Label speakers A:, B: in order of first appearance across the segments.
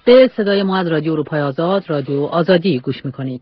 A: به صدای ما از رادیو اروپای آزاد، رادیو آزادی گوش میکنید.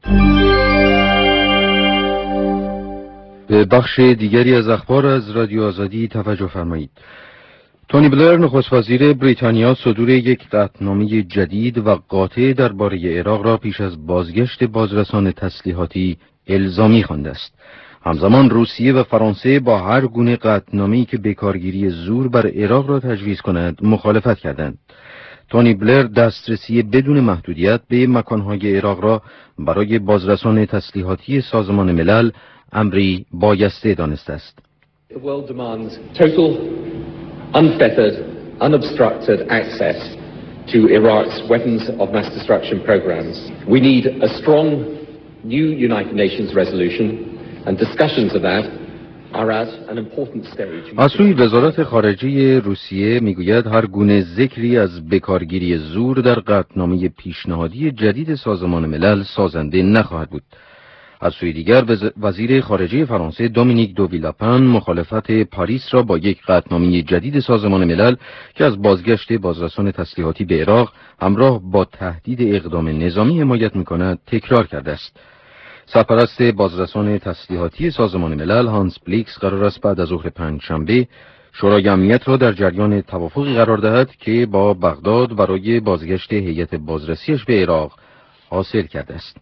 B: به بخش دیگری از اخبار از رادیو آزادی توجه فرمایید. تونی بلر نخست وزیر بریتانیا صدور یک قطعنامه جدید و قاطع درباره عراق را پیش از بازگشت بازرسان تسلیحاتی الزامی خوانده است. همزمان روسیه و فرانسه با هر گونه قطعنامه‌ای که بکارگیری زور بر عراق را تجویز کند مخالفت کردند. تونی بلر دسترسی بدون محدودیت به مکانهای عراق را برای بازرسان تسلیحاتی سازمان ملل امری بایسته دانسته است.
C: The world demands total, unfettered, unobstructed access to Iraq's weapons of mass destruction programs. We need a strong new United Nations resolution and discussions of that are at an important stage.
B: از سوی وزارت خارجه روسیه میگوید هر گونه ذکری از بکارگیری زور در قطعنامه پیشنهادی جدید سازمان ملل سازنده نخواهد بود. از سوی دیگر وزیر خارجه فرانسه دومینیک دو ویلاپن مخالفت پاریس را با یک قطعنامه جدید سازمان ملل که از بازگشت بازرسان تسلیحاتی به عراق همراه با تهدید اقدام نظامی حمایت می‌کند تکرار کرده است. سرپرست بازرسان تسلیحاتی سازمان ملل هانس بلیکس قرار است بعد از ظهر پنجشنبه شورای امنیت را در جریان توافقی قرار دهد که با بغداد برای بازگشت هیئت بازرسیش به عراق حاصل کرده است.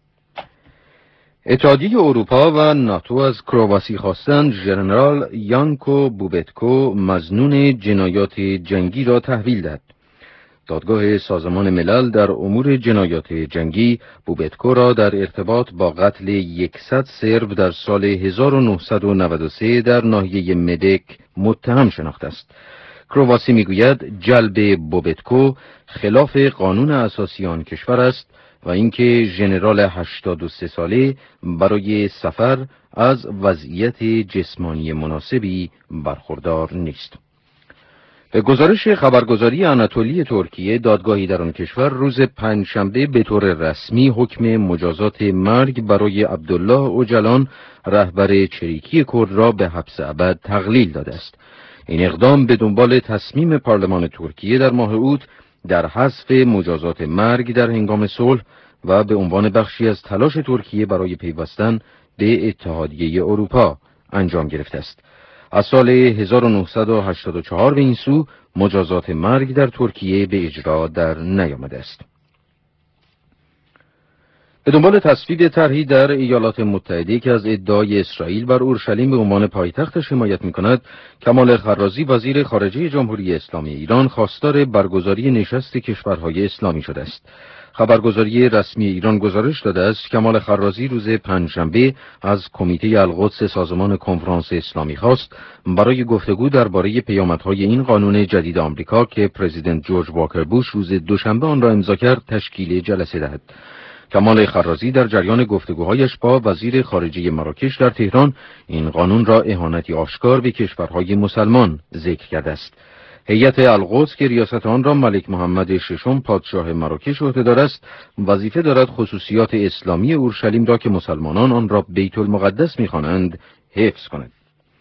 B: اتحادیه اروپا و ناتو از کرواسی خواستند ژنرال یانکو بوبتکو مظنون جنایات جنگی را تحویل دهد. دادگاه سازمان ملل در امور جنایات جنگی بوبتکو را در ارتباط با قتل 100 سرب در سال 1993 در ناحیه مدک متهم شناخته است. کرواسی میگوید جلب بوبتکو خلاف قانون اساسی آن کشور است و اینکه ژنرال 83 ساله برای سفر از وضعیت جسمانی مناسبی برخوردار نیست. به گزارش خبرگزاری آناتولی ترکیه، دادگاهی در آن کشور روز پنجشنبه به طور رسمی حکم مجازات مرگ برای عبدالله اوجلان رهبر چریکی کرد را به حبس ابد تقلیل داده است. این اقدام به دنبال تصمیم پارلمان ترکیه در ماه اوت در حذف مجازات مرگ در هنگام صلح و به عنوان بخشی از تلاش ترکیه برای پیوستن به اتحادیه اروپا انجام گرفته است. از سال 1984 به این سو مجازات مرگ در ترکیه به اجرا در نیامده است. به دنبال تصویب طرحی در ایالات متحده که از ادعای اسرائیل بر اورشلیم به عنوان پایتختش حمایت می‌کند، کمال خرازی وزیر خارجه جمهوری اسلامی ایران خواستار برگزاری نشست کشورهای اسلامی شده است. خبرگزاری رسمی ایران گزارش داده است کمال خرازی روز پنجشنبه از کمیته القدس سازمان کنفرانس اسلامی خواست برای گفتگو درباره پیامدهای این قانون جدید آمریکا که پرزیدنت جورج واکر بوش روز دوشنبه آن را امضا کرد تشکیل جلسه دهد. کمال خرازی در جریان گفتگوهایش با وزیر خارجه مراکش در تهران این قانون را اهانتی آشکار به کشورهای مسلمان ذکر کرده است. هیئت القدس که ریاست آن را ملک محمد ششم پادشاه مراکش عهده‌دار است، وظیفه دارد خصوصیات اسلامی اورشلیم را که مسلمانان آن را بیت المقدس می‌خوانند حفظ کند.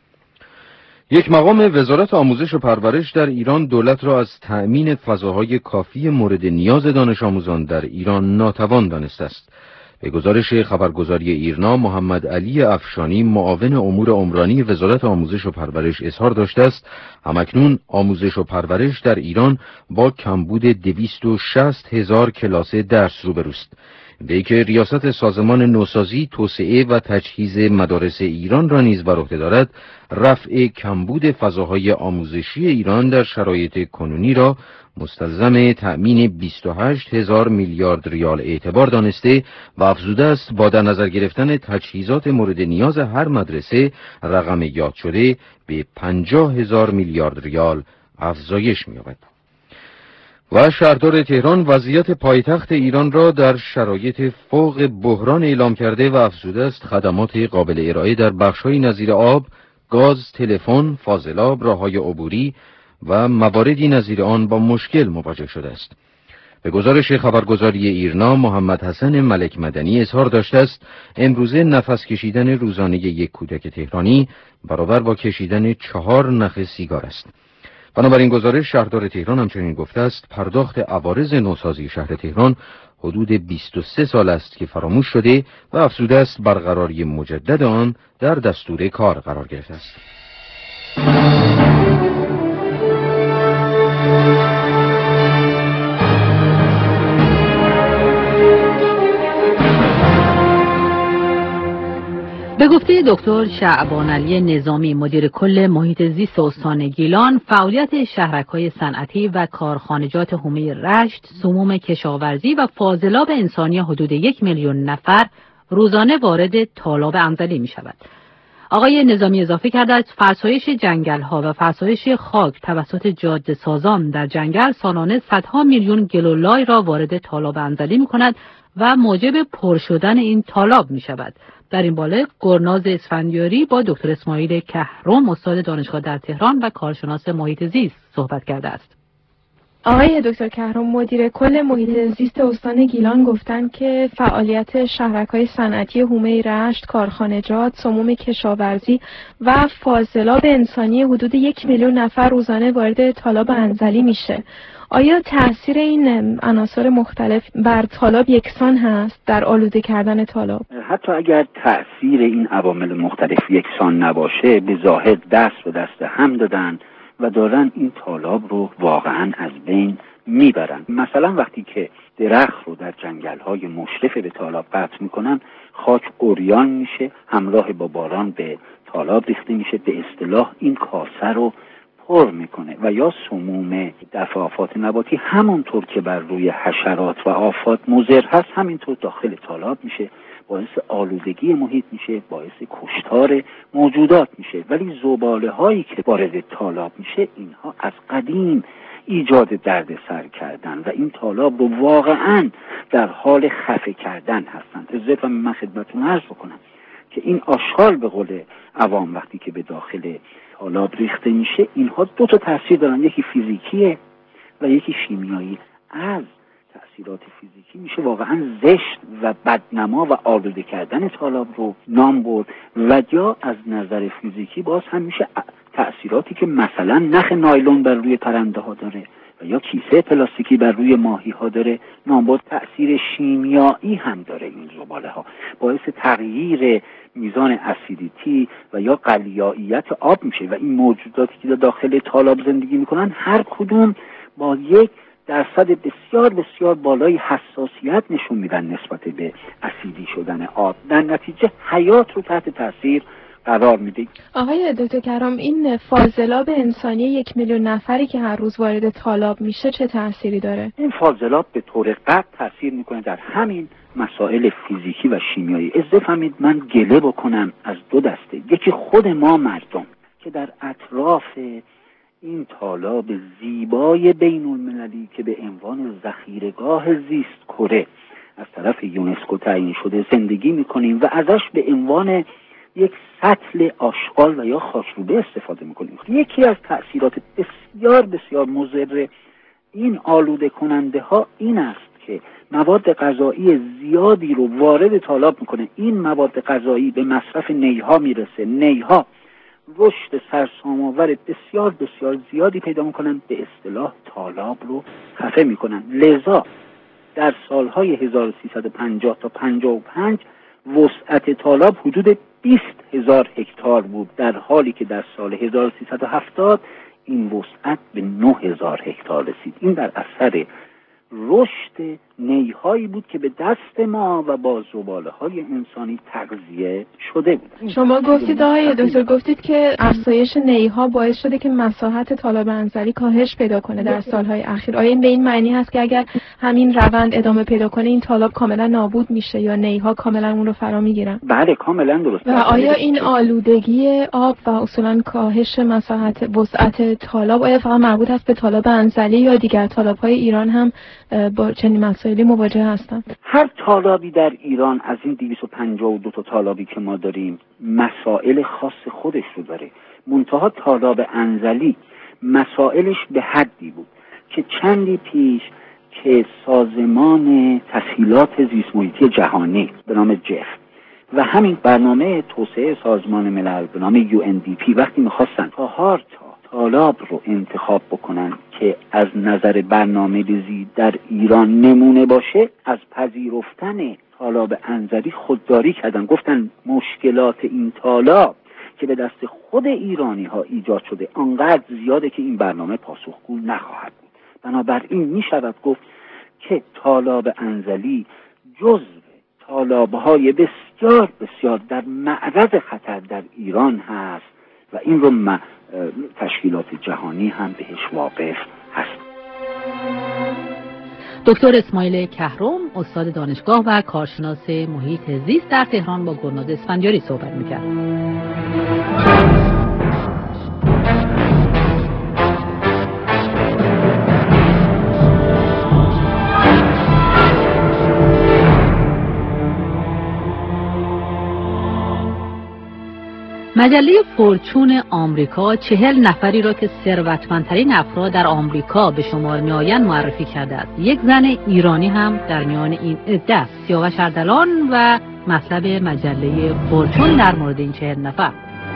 B: یک مقام وزارت آموزش و پرورش در ایران دولت را از تأمین فضاهای کافی مورد نیاز دانش آموزان در ایران ناتوان دانسته است. به گزارش خبرگزاری ایرنا، محمد علی افشانی معاون امور عمرانی وزارت آموزش و پرورش اظهار داشته است همکنون آموزش و پرورش در ایران با کمبود 260,000 کلاس درس روبروست. وی که ریاست سازمان نوسازی، توسعه و تجهیز مدارس ایران را نیز بر عهده دارد، رفع کمبود فضاهای آموزشی ایران در شرایط کنونی را مستلزم تأمین 28,000 میلیارد ریال اعتبار دانسته و افزوده است با در نظر گرفتن تجهیزات مورد نیاز هر مدرسه رقم یاد شده به 50,000 میلیارد ریال افزایش می‌یابد. و شهردار تهران وضعیت پایتخت ایران را در شرایط فوق بحران اعلام کرده و افزوده است خدمات قابل ارائه در بخش‌های نظیر آب، گاز، تلفن، فاضلاب، راه‌های عبوری و مواردی نظیر آن با مشکل مواجه شده است. به گزارش خبرگزاری ایرنا، محمد حسن ملک مدنی اظهار داشته است امروزه نفس کشیدن روزانه یک کودک تهرانی برابر با کشیدن 4 نخ سیگار است. بنابراین گزارش شهردار تهران همچنین گفته است پرداخت عوارض نوسازی شهر تهران حدود 23 سال است که فراموش شده و افزوده است برقراری مجدد آن در دستور کار قرار گرفته است.
A: به گفته دکتر شعبان علی نظامی مدیر کل محیط زیست استان گیلان، فعالیت شهرک‌های صنعتی و کارخانجات حومه رشت، سموم کشاورزی و فاضلاب انسانی حدود 1 میلیون نفر روزانه وارد تالاب انزلی می شود. آقای نظامی اضافه کردند فرسایش جنگل‌ها و فرسایش خاک توسط جاده سازان در جنگل سالانه صدها میلیون گلولای را وارد تالاب انزلی می کند و موجب پر شدن این تالاب می شود. در این باله گرناز اسفندیاری با دکتر اسماعیل کهرم استاد دانشگاه در تهران و کارشناس محیط زیست صحبت کرده است.
D: آقای دکتر کهرم مدیر کل محیط زیست استان گیلان گفتند که فعالیت شهرک‌های صنعتی حومه رشت، کارخانجات، سموم کشاورزی و فاضلاب انسانی حدود 1 میلیون نفر روزانه وارد تالاب انزلی میشه. آیا تأثیر این عناصر مختلف بر تالاب یکسان هست در آلوده کردن تالاب؟
E: حتی اگر تأثیر این عوامل مختلف یکسان نباشه، به ظاهر دست به دست هم دادن و دارن این تالاب رو واقعا از بین میبرن. مثلا وقتی که درخت رو در جنگل‌های مشرف به تالاب قطع میکنن، خاک عریان میشه، همراه با باران به تالاب ریخته میشه، به اصطلاح این کاسه رو پر میکنه. و یا سموم دفع آفات نباتی همونطور که بر روی حشرات و آفات مضر هست، همینطور داخل تالاب میشه، باعث آلودگی محیط میشه، باعث کشتار موجودات میشه. ولی زباله هایی که وارد تالاب میشه، اینها از قدیم ایجاد دردسر کردن و این تالاب رو واقعا در حال خفه کردن هستند. اجازه من خدمتتون عرض بکنم که این آشغال به قول عوام وقتی که به داخل تالاب ریخته میشه، اینها دو تا تاثیر دارن، یکی فیزیکیه و یکی شیمیایی. از تأثیرات فیزیکی میشه واقعا زشت و بدنما و آلوده کردن تالاب رو نام برد، و یا از نظر فیزیکی باز هم میشه تأثیراتی که مثلا نخ نایلون بر روی پرنده ها داره و یا کیسه پلاستیکی بر روی ماهی ها داره نام برد. تأثیر شیمیایی هم داره این زباله ها، باعث تغییر میزان اسیدیتی و یا قلیاییت آب میشه و این موجوداتی که داخل تالاب زندگی میکنن هر کدوم با 1% بسیار بسیار بالای حساسیت نشون میدن نسبت به اسیدی شدن آب. در نتیجه حیات رو تحت تاثیر قرار میده.
D: آقای دکتر کرام، این فاضلاب انسانی 1 میلیون نفری که هر روز وارد تالاب میشه چه تأثیری داره؟
E: این فاضلاب به طور قطع تأثیر میکنه در همین مسائل فیزیکی و شیمیایی. اجازه فرمایید من گله بکنم از دو دسته. یکی خود ما مردم که در اطراف این تالاب زیبای بین المللی که به عنوان ذخیره‌گاه زیست کره از طرف یونسکو تعیین شده زندگی میکنیم و ازش به عنوان یک سطل آشغال و یا خاکروبه استفاده میکنیم. یکی از تأثیرات بسیار بسیار مضر این آلوده کننده ها این است که مواد غذایی زیادی رو وارد تالاب میکنه. این مواد غذایی به مصرف نیها میرسه. نیها رشد سرسام‌آور بسیار بسیار زیادی پیدا میکنن، به اصطلاح تالاب رو خفه میکنن. لذا در سالهای 1350 تا 55 وسعت تالاب حدود 20,000 هکتار بود، در حالی که در سال 1370 این وسعت به 9,000 هکتار رسید. این در اثر رشد نیهایی بود که به دست ما و با زباله‌های انسانی تغذیه شده بود.
D: شما گفتید آقای دکتر، گفتید که افزایش نیها باعث شده که مساحت تالاب انزلی کاهش پیدا کنه در سالهای اخیر. آیا این به این معنی هست که اگر همین روند ادامه پیدا کنه این تالاب کاملا نابود میشه یا نیها کاملا اون رو فرا میگیرن؟
E: بله کاملا درست.
D: و آیا این آلودگی آب و اصولا کاهش مساحت وسعت تالاب آیا فقط مربوط است به تالاب انزلی یا دیگر تالاب‌های ایران هم با چنین مسائلی مواجه هستند؟
E: هر تالابی در ایران از این 252 تا تالابی که ما داریم مسائل خاص خودش رو داره. منتها تالاب انزلی مسائلش به حدی بود که چندی پیش که سازمان تسهیلات زیست محیطی جهانی به نام جف و همین برنامه توسعه سازمان ملل به نام UNDP وقتی میخواستن 4 طالاب رو انتخاب بکنن که از نظر برنامه‌ریزی در ایران نمونه باشه، از پذیرفتن طالاب انزلی خودداری کردن. گفتن مشکلات این طالاب که به دست خود ایرانی ها ایجاد شده آنقدر زیاده که این برنامه پاسخگو نخواهد بود. بنابراین می شود گفت که طالاب انزلی جزو طالاب‌های بسیار بسیار در معرض خطر در ایران هست و این رو تشکیلات جهانی هم بهش واقف هست.
A: دکتر اسماعیل کهرم، استاد دانشگاه و کارشناس محیط زیست در تهران، با گلناز اسفندیاری صحبت می‌کرد. مجله فورچون آمریکا 40 نفری را که ثروتمندترین افراد در آمریکا به شمار می‌آیند معرفی کرده است. یک زن ایرانی هم در میان این عده است. سیاوش اردلان و مطلب مجله فورچون در مورد این 40 نفر.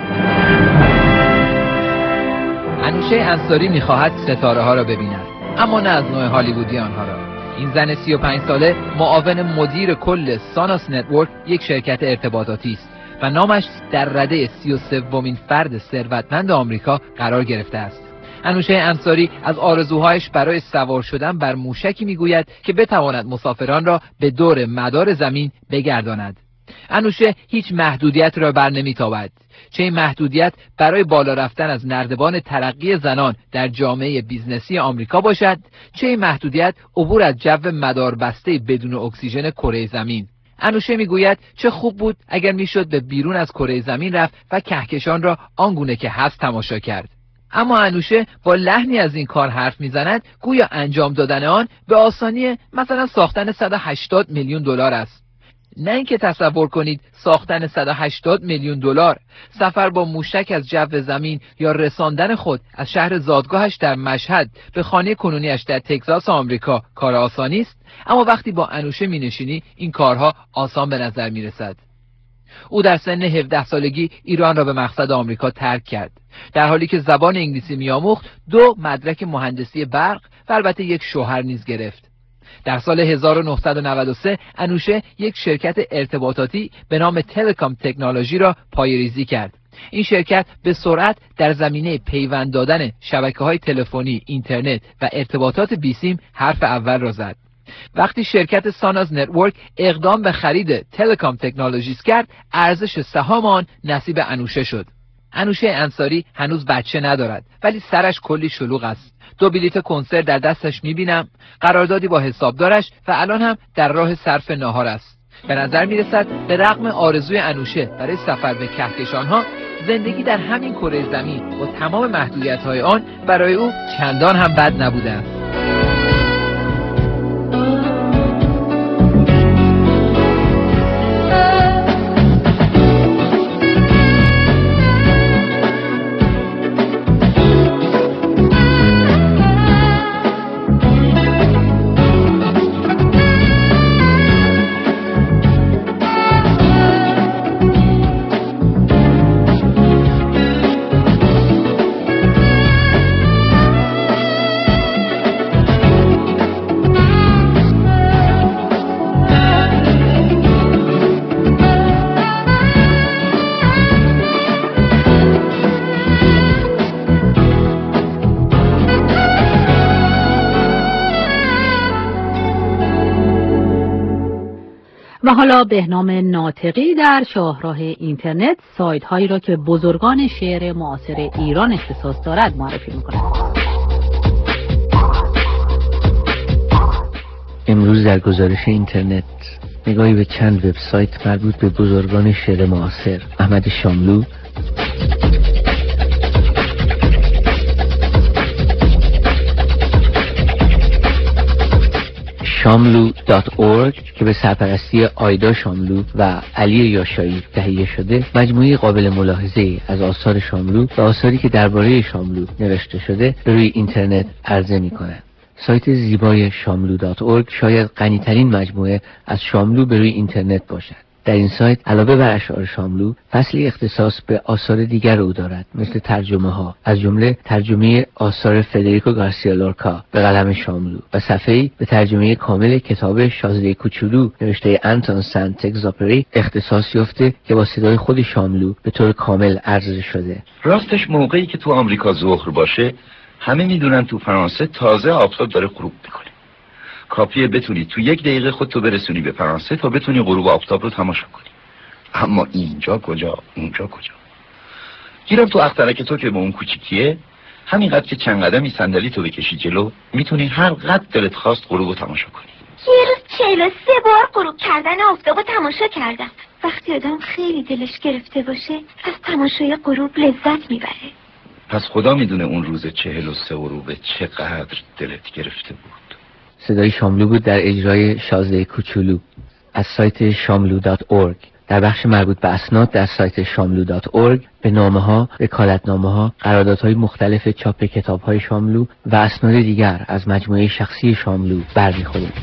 F: انوشه انصاری می‌خواهد ستاره ها را ببیند، اما نه از نوع هالیوودی آنها را. این زن 35 ساله معاون مدیر کل ساناس نتورک، یک شرکت ارتباطاتی است و نامش در رده 33مین فرد ثروتمند آمریکا قرار گرفته است. انوشه انصاری از آرزوهایش برای سوار شدن بر موشکی میگوید که بتواند مسافران را به دور مدار زمین بگرداند. انوشه هیچ محدودیت را بر نمیتابد، چه این محدودیت برای بالا رفتن از نردبان ترقی زنان در جامعه بیزنسی آمریکا باشد، چه این محدودیت عبور از جو مداربسته بدون اکسیژن کره زمین. انوشه میگوید چه خوب بود اگر میشد به بیرون از کره زمین رفت و کهکشان را آنگونه که هست تماشا کرد. اما انوشه با لحنی از این کار حرف میزند گویا انجام دادن آن به آسانی مثلا ساختن 180 میلیون دلار است. نه اینکه تصور کنید ساختن 180 میلیون دلار، سفر با موشک از جو زمین یا رساندن خود از شهر زادگاهش در مشهد به خانه کنونیش در تگزاس آمریکا کار آسانی است. اما وقتی با انوشه مینشینی این کارها آسان به نظر میرسد. او در سن 17 سالگی ایران را به مقصد آمریکا ترک کرد، در حالی که زبان انگلیسی میآموخت. 2 مدرک مهندسی برق و البته یک شوهر نیز گرفت. در سال 1993 انوشه یک شرکت ارتباطاتی به نام تلکام تکنولوژی را پایه‌ریزی کرد. این شرکت به سرعت در زمینه پیوند دادن شبکه‌های تلفنی، اینترنت و ارتباطات بیسیم حرف اول را زد. وقتی شرکت ساناز نتورک اقدام به خرید تلکام تکنولوژیز کرد، ارزش سهام آن نصیب انوشه شد. انوشه انصاری هنوز بچه ندارد، ولی سرش کلی شلوغ است. 2 بلیت کنسرت در دستش میبینم، قراردادی با حسابدارش و الان هم در راه صرف ناهار است. به نظر میرسد به رغم آرزوی انوشه برای سفر به کهکشانها، زندگی در همین کره زمین با تمام محدودیت‌های آن برای او چندان هم بد نبوده است.
A: و حالا بهنام ناطقی در شاهراه اینترنت سایت هایی را که بزرگان شعر معاصر ایران اختصاص دارد معرفی می‌کند.
G: امروز در گزارش اینترنت نگاهی به چند وبسایت مربوط به بزرگان شعر معاصر: احمد شاملو، shamlu.org که به سرپرستی آیدا شاملو و علی یاشایی تهیه شده، مجموعه قابل ملاحظه‌ای از آثار شاملو و آثاری که درباره شاملو نوشته شده به روی اینترنت عرضه می‌کند. سایت زیبای shamlu.org شاید غنی‌ترین مجموعه از شاملو به روی اینترنت باشد. در این سایت علاوه بر اشعار شاملو، فصلی اختصاص به آثار دیگر او دارد، مثل ترجمه ها، از جمله ترجمه آثار فدریکو گارسیا لورکا به قلم شاملو و صفحه‌ای به ترجمه کامل کتاب شازده کوچولو نوشته آنتون سنت اگزاپری اختصاص یافته که با صدای خود شاملو به طور کامل عرضه شده.
H: راستش موقعی که تو آمریکا ظهر باشه، همه میدونن تو فرانسه تازه آفتاب داره غروب میکنه. کافیه بتونی تو 1 دقیقه خودتو برسونی به فرانسه تا بتونی غروب آفتاب رو تماشا کنی. اما اینجا کجا، اونجا کجا؟ گیرم تو اخترک تو که به اون کوچیکیه، همینقدر که چند قدمی صندلی تو بکشی جلو، میتونی هر قدر دلت خواست غروب رو تماشا کنی.
I: یه روز 43 بار غروب کردن آفتاب رو تماشا کردم. وقتی آدم خیلی دلش گرفته باشه، از تماشای غروب لذت میبره.
H: پس خدا میدونه اون روز 43 غروب چقدر دلت گرفته بود.
G: صدای شاملو بود در اجرای شازده کوچولو از سایت shamlu.org. در بخش مربوط به اسناد در سایت shamlu.org به نامه‌ها، وکالتنامه‌ها، قراردادهای مختلف چاپ کتاب‌های شاملو و اسناد دیگر از مجموعه شخصی شاملو برمی‌خورید.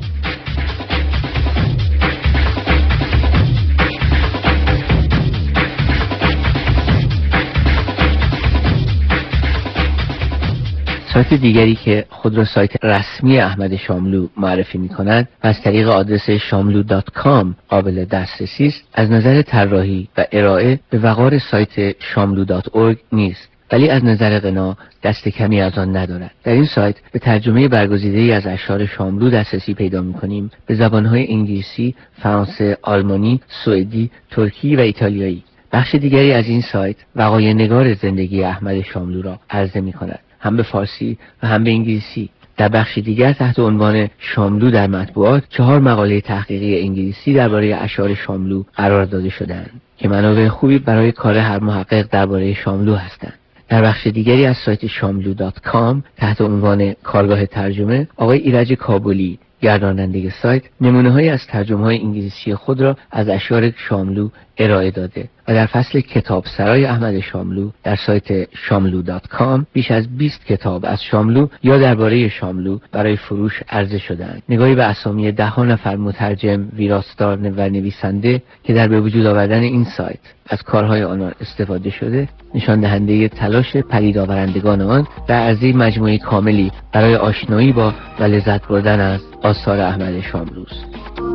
G: سایت دیگری که خود را سایت رسمی احمد شاملو معرفی می‌کند و از طریق آدرس shamlu.com قابل دسترسی است، از نظر طراحی و ارائه به وقار سایت shamlu.org نیست، ولی از نظر غنا دست کمی از آن ندارد. در این سایت به ترجمه برگزیده‌ای از اشعار شاملو دسترسی پیدا می‌کنیم به زبان‌های انگلیسی، فرانسه، آلمانی، سوئدی، ترکی و ایتالیایی. بخش دیگری از این سایت وقایع‌نگار زندگی احمد شاملو را عرضه می‌کند، هم به فارسی و هم به انگلیسی. در بخش دیگر تحت عنوان شاملو در مطبوعات 4 مقاله تحقیقی انگلیسی درباره اشعار شاملو قرار داده شده‌اند که منابع خوبی برای کار هر محقق درباره شاملو هستند. در بخش دیگری از سایت shamlu.com تحت عنوان کارگاه ترجمه، آقای ایرج کابلی گرداننده سایت نمونه‌هایی از ترجمه‌های انگلیسی خود را از اشعار شاملو ارائه داده و در فصل کتاب سرای احمد شاملو در سایت shamlu.com بیش از 20 کتاب از شاملو یا درباره شاملو برای فروش عرضه شده‌اند. نگاهی به اسامی 10 نفر مترجم، ویراستار و نویسنده که در به وجود آوردن این سایت از کارهای آنها استفاده شده، نشان دهنده تلاش پدید آورندگان آن در عرضه مجموعه کاملی برای آشنایی با و لذت بردن از آثار احمد شاملو است.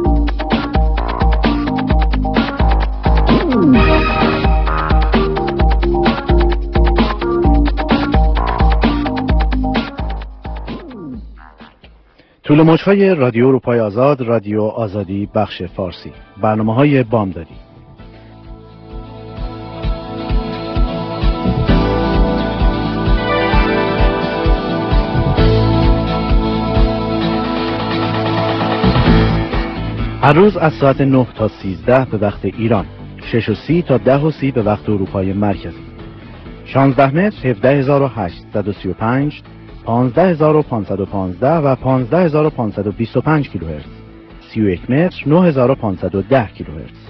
J: طول موج‌های رادیو اروپای آزاد، رادیو آزادی بخش فارسی، برنامه‌های بامدادی. هر روز از ساعت 9 تا 13 به وقت ایران، 6:30 تا 10:30 به وقت اروپای مرکزی. 16 متر 17835، 15515 و 15525 کیلوهرتز. 31 متر 9510 کیلوهرتز.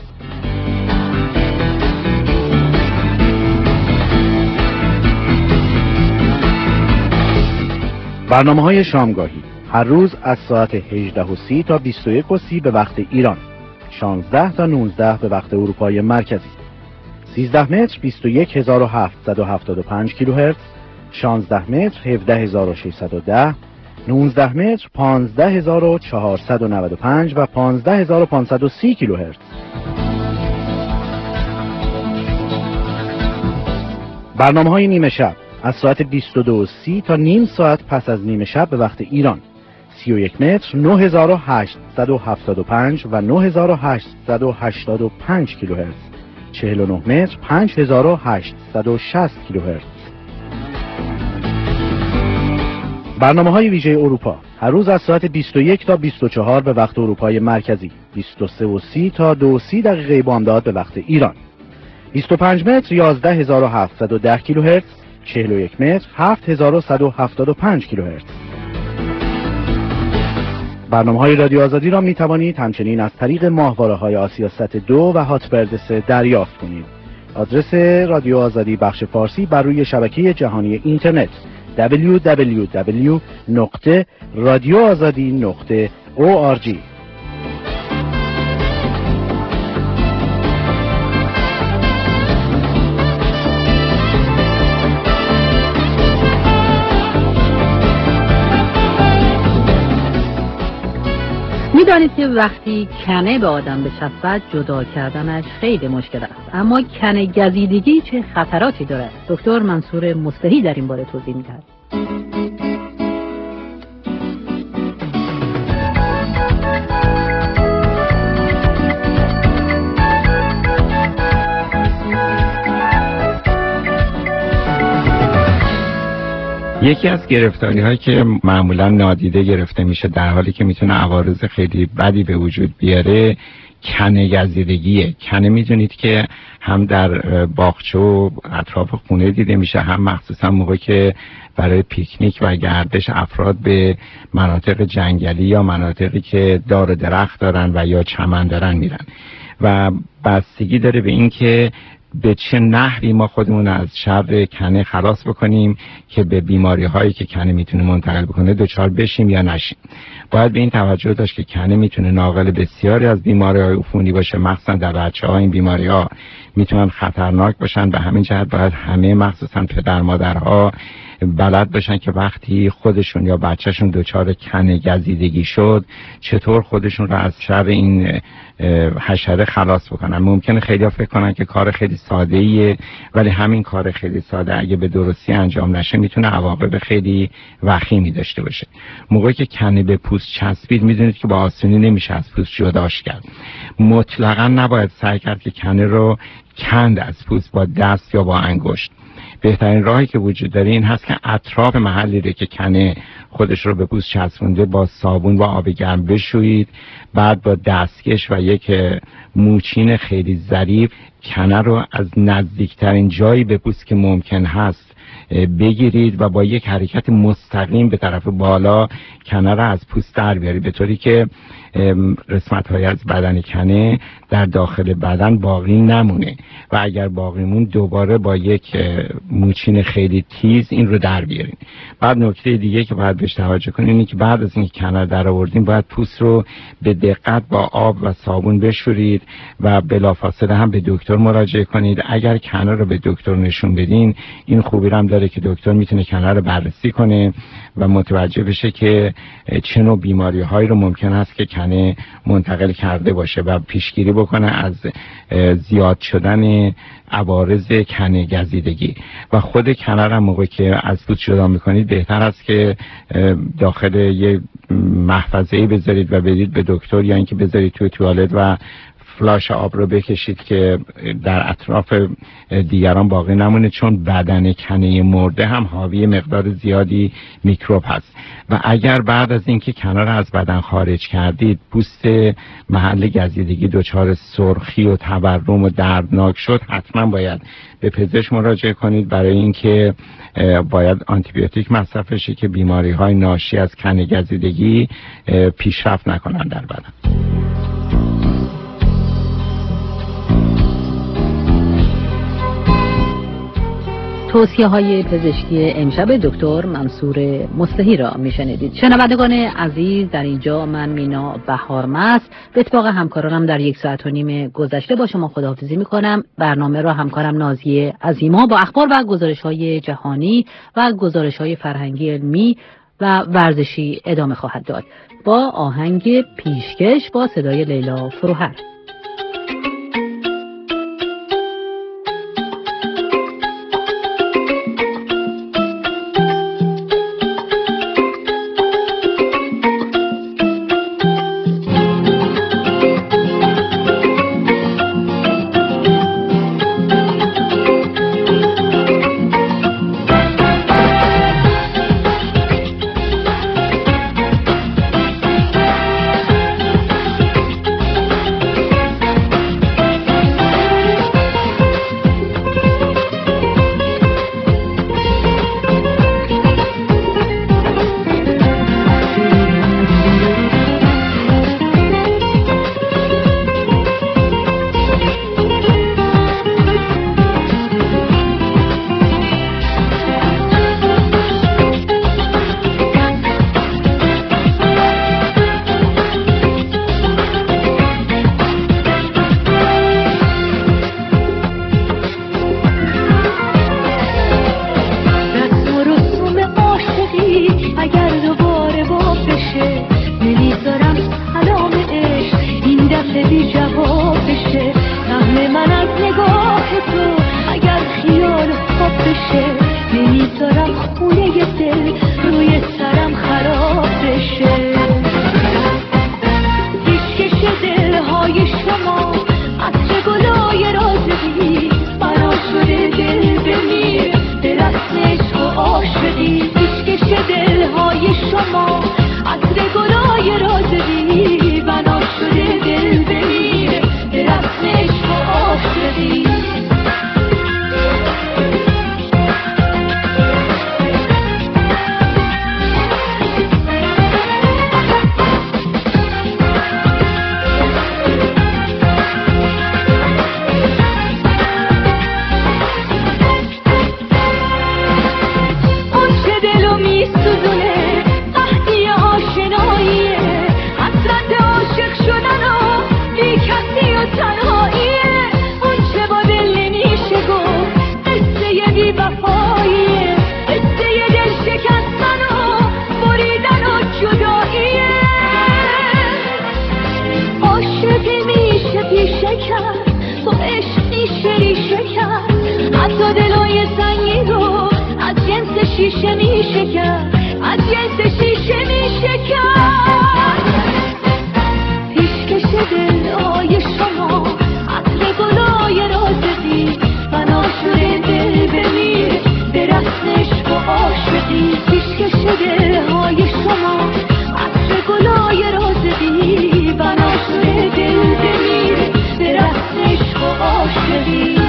J: برنامه‌های شامگاهی هر روز از ساعت 18:30 تا 21:30 به وقت ایران، 16 تا 19 به وقت اروپای مرکزی. 13 متر 21775 کیلوهرتز، 16 متر 17610، 19 متر 15495 و 15530 کیلوهرتز. برنامه‌های نیمه شب از ساعت 22:30 تا نیم ساعت پس از نیمه شب به وقت ایران، 31 متر 9875 و 9885 کیلوهرتز، 49 متر 5860 کیلوهرتز. برنامه‌های ویژه اروپا هر روز از ساعت 21 تا 24 به وقت اروپای مرکزی، 23:30 تا 2:30 دقیقه بامداد به وقت ایران، 25 متر 11710 کیلوهرتز، 41 متر 7175 کیلوهرتز. برنامه‌های رادیو آزادی را می‌توانید همچنین از طریق ماهواره‌های آسیاست 2 و هاتبرد 3 دریافت کنید. آدرس رادیو آزادی بخش فارسی بر روی شبکه جهانی اینترنت www.radioazadi.org.
A: که وقتی کنه به آدم بچسبد جدا کردنش خیلی مشکل است، اما کنه گزیدگی چه خطراتی داره؟ دکتر منصور مصلحی در این باره توضیح می‌دهد.
K: یکی از گرفتاری هایی که معمولا نادیده گرفته میشه در حالی که میتونه عوارض خیلی بدی به وجود بیاره کنه گزیدگیه. کنه میدونید که هم در باغچه و اطراف خونه دیده میشه، هم مخصوصا موقعی که برای پیکنیک و گردش افراد به مناطق جنگلی یا مناطقی که دار درخت دارن و یا چمن دارن میرن و بستگی داره به این که به چه نحوی ما خودمون از شر کنه خلاص بکنیم که به بیماری هایی که کنه میتونه منتقل بکنه دچار بشیم یا نشیم. باید به این توجه داشت که کنه میتونه ناقل بسیاری از بیماری های عفونی باشه، مخصوصا در بچه‌ها این بیماری ها میتونن خطرناک باشن. به همین جهت باید همه مخصوصا پدر مادرها بلد باشن که وقتی خودشون یا بچهشون دچار کنه گزیدگی شد چطور خودشون رو از شر این حشره خلاص بکنن. ممکنه خیلی‌ها فکر کنن که کار خیلی ساده‌ایه، ولی همین کار خیلی ساده اگه به درستی انجام نشه میتونه عواقب خیلی وخیمی داشته باشه. موقعی که کنه به پوست چسبید میدونید که با آسونی نمیشه از پوست جداش کرد. مطلقاً نباید سعی کرد که کنه رو کند از پوست با دست یا با انگشت. بهترین راهی که وجود داره این هست که اطراف محلی رو که کنه خودش رو به پوست چسبونده با صابون و آب گرم بشویید، بعد با دستکش و یک موچین خیلی ظریف کنه رو از نزدیکترین جایی به پوست که ممکن هست بگیرید و با یک حرکت مستقیم به طرف بالا کنه رو از پوست در بیارید، به طوری که قسمت‌های از بدن کنه در داخل بدن باقی نمونه و اگر باقی مون دوباره با یک موچین خیلی تیز این رو در بیارین. بعد نکته دیگه که باید بهش توجه کنین اینه که بعد از اینکه کنه در آوردین باید پوست رو به دقت با آب و صابون بشورید و بلافاصله هم به دکتر مراجعه کنید. اگر کنه رو به دکتر نشون بدین این خوبی هم داره که دکتر میتونه کنه رو بررسی کنه و متوجه بشه که چه نوع بیماری‌هایی رو ممکن است که کنه منتقل کرده باشه و پیشگیری بکنه از زیاد شدن عوارض کنه گزیدگی. و خود کنه را موقعی که از پوست جدا میکنید بهتر است که داخل یه محفظه‌ای بذارید و برید به دکتر یا اینکه بذارید توی توالت و فلاش آب رو بکشید که در اطراف دیگران باقی نمونه، چون بدن کنه مرده هم حاوی مقدار زیادی میکروب هست و اگر بعد از اینکه کنه رو از بدن خارج کردید پوست محل گزیدگی دچار سرخی و تورم و دردناک شد حتما باید به پزشک مراجعه کنید برای اینکه باید آنتیبیوتیک مصرف بشه که بیماری‌های ناشی از کنه گزیدگی پیشرفت نکنن در بدن.
A: توصیه های پزشکی امشب دکتر منصور مصلحی را میشنیدید. شنوندگان عزیز، در اینجا من مینا بهارمست به اتفاق همکارانم در 1 ساعت و نیم گذشته با شما خداحافظی میکنم. برنامه را همکارم نازیه عظیما با اخبار و گزارش های جهانی و گزارش های فرهنگی علمی و ورزشی ادامه خواهد داد با آهنگ پیشکش با صدای لیلا فروهر.
L: عاشقی. شیشه می شکن، از جنس شیشه می شکن. پیشکش دلهای شما عطر گلای رازقی، بنا شده دل بمیره به رسم عشق و عاشقی. پیشکش دلهای شما عطر گلای رازقی، بنا شده دل بمیره به رسم عشق و عاشقی.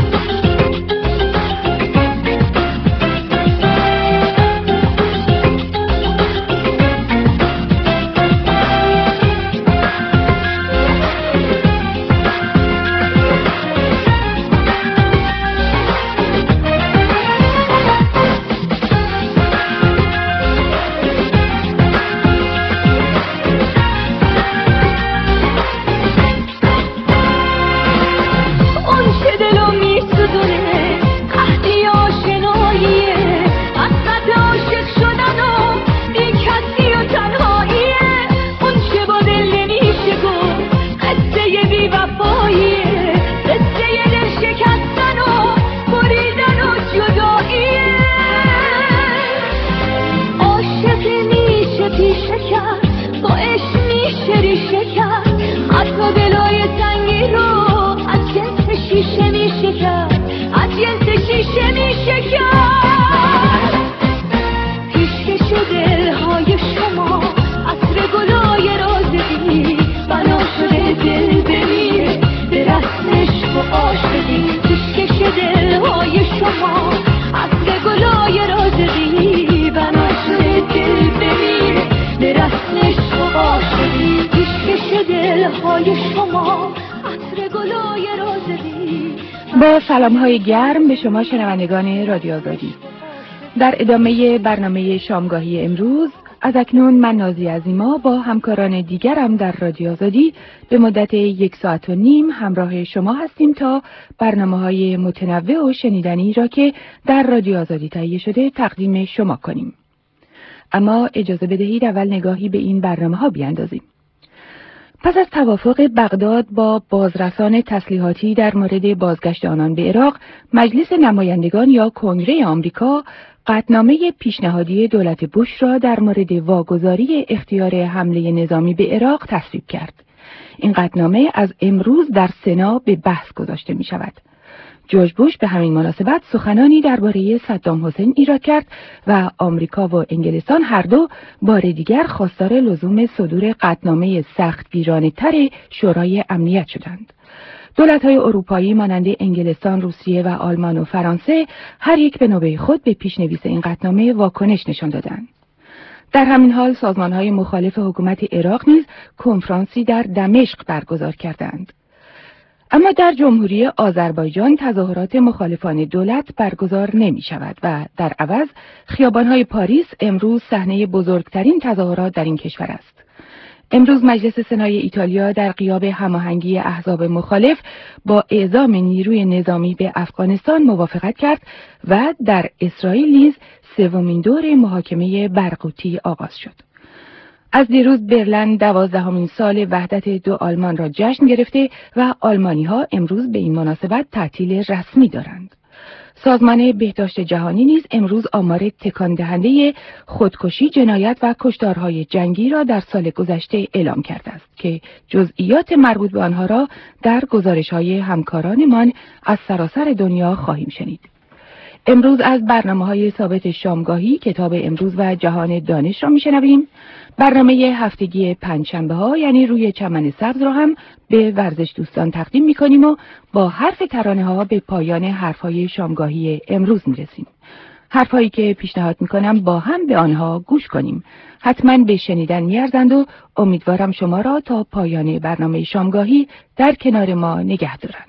D: با سلام‌های گرم به شما شنوندگان رادیو آزادی. در ادامه برنامه شامگاهی امروز از اکنون من نازی عظیما با همکاران دیگرم در رادیو آزادی به مدت 1.5 ساعت همراه شما هستیم تا برنامه‌های متنوع و شنیدنی را که در رادیو آزادی تهیه شده تقدیم شما کنیم. اما اجازه بدهید اول نگاهی به این برنامه‌ها بیاندازیم. پس از توافق بغداد با بازرسان تسلیحاتی در مورد بازگشت آنان به عراق، مجلس نمایندگان یا کنگره آمریکا قطعنامه پیشنهادی دولت بوش را در مورد واگذاری اختیار حمله نظامی به عراق تصویب کرد. این قطعنامه از امروز در سنا به بحث گذاشته می شود. جورج بوش به همین مناسبت سخنانی درباره صدام حسین ایراد کرد و آمریکا و انگلستان هر دو بار دیگر خواستار لزوم صدور قطعنامه سختگیرانه‌تر شورای امنیت شدند. دولت‌های اروپایی مانند انگلستان، روسیه و آلمان و فرانسه هر یک به نوبه خود به پیشنویس این قطعنامه واکنش نشان دادند. در همین حال سازمان‌های مخالف حکومت عراق نیز کنفرانسی در دمشق برگزار کردند. اما در جمهوری آذربایجان تظاهرات مخالفان دولت برگزار نمی شود و در عوض خیابان‌های پاریس امروز صحنه بزرگترین تظاهرات در این کشور است. امروز مجلس سنای ایتالیا در غیاب هماهنگی احزاب مخالف با اعزام نیروی نظامی به افغانستان موافقت کرد و در اسرائیل نیز سومین دور محاکمه برغوثی آغاز شد. از دیروز برلین 12مین سال وحدت دو آلمان را جشن گرفته و آلمانی‌ها امروز به این مناسبت تعطیل رسمی دارند. سازمان بهداشت جهانی نیز امروز آمار تکان دهنده خودکشی، جنایت و کشتارهای جنگی را در سال گذشته اعلام کرده است که جزئیات مربوط به آنها را در گزارش‌های همکارانمان از سراسر دنیا خواهیم شنید.
M: امروز از برنامه‌های ثابت شامگاهی کتاب امروز و جهان دانش را میشنویم. برنامه هفتگی پنجشنبه‌ها یعنی روی چمن سبز را هم به ورزش دوستان تقدیم می‌کنیم و با حرف ترانه‌ها به پایان حرف‌های شامگاهی امروز می‌رسیم. حرف‌هایی که پیشنهاد می‌کنم با هم به آنها گوش کنیم. حتما به شنیدن می‌ارزند و امیدوارم شما را تا پایان برنامه شامگاهی در کنار ما نگه دارند.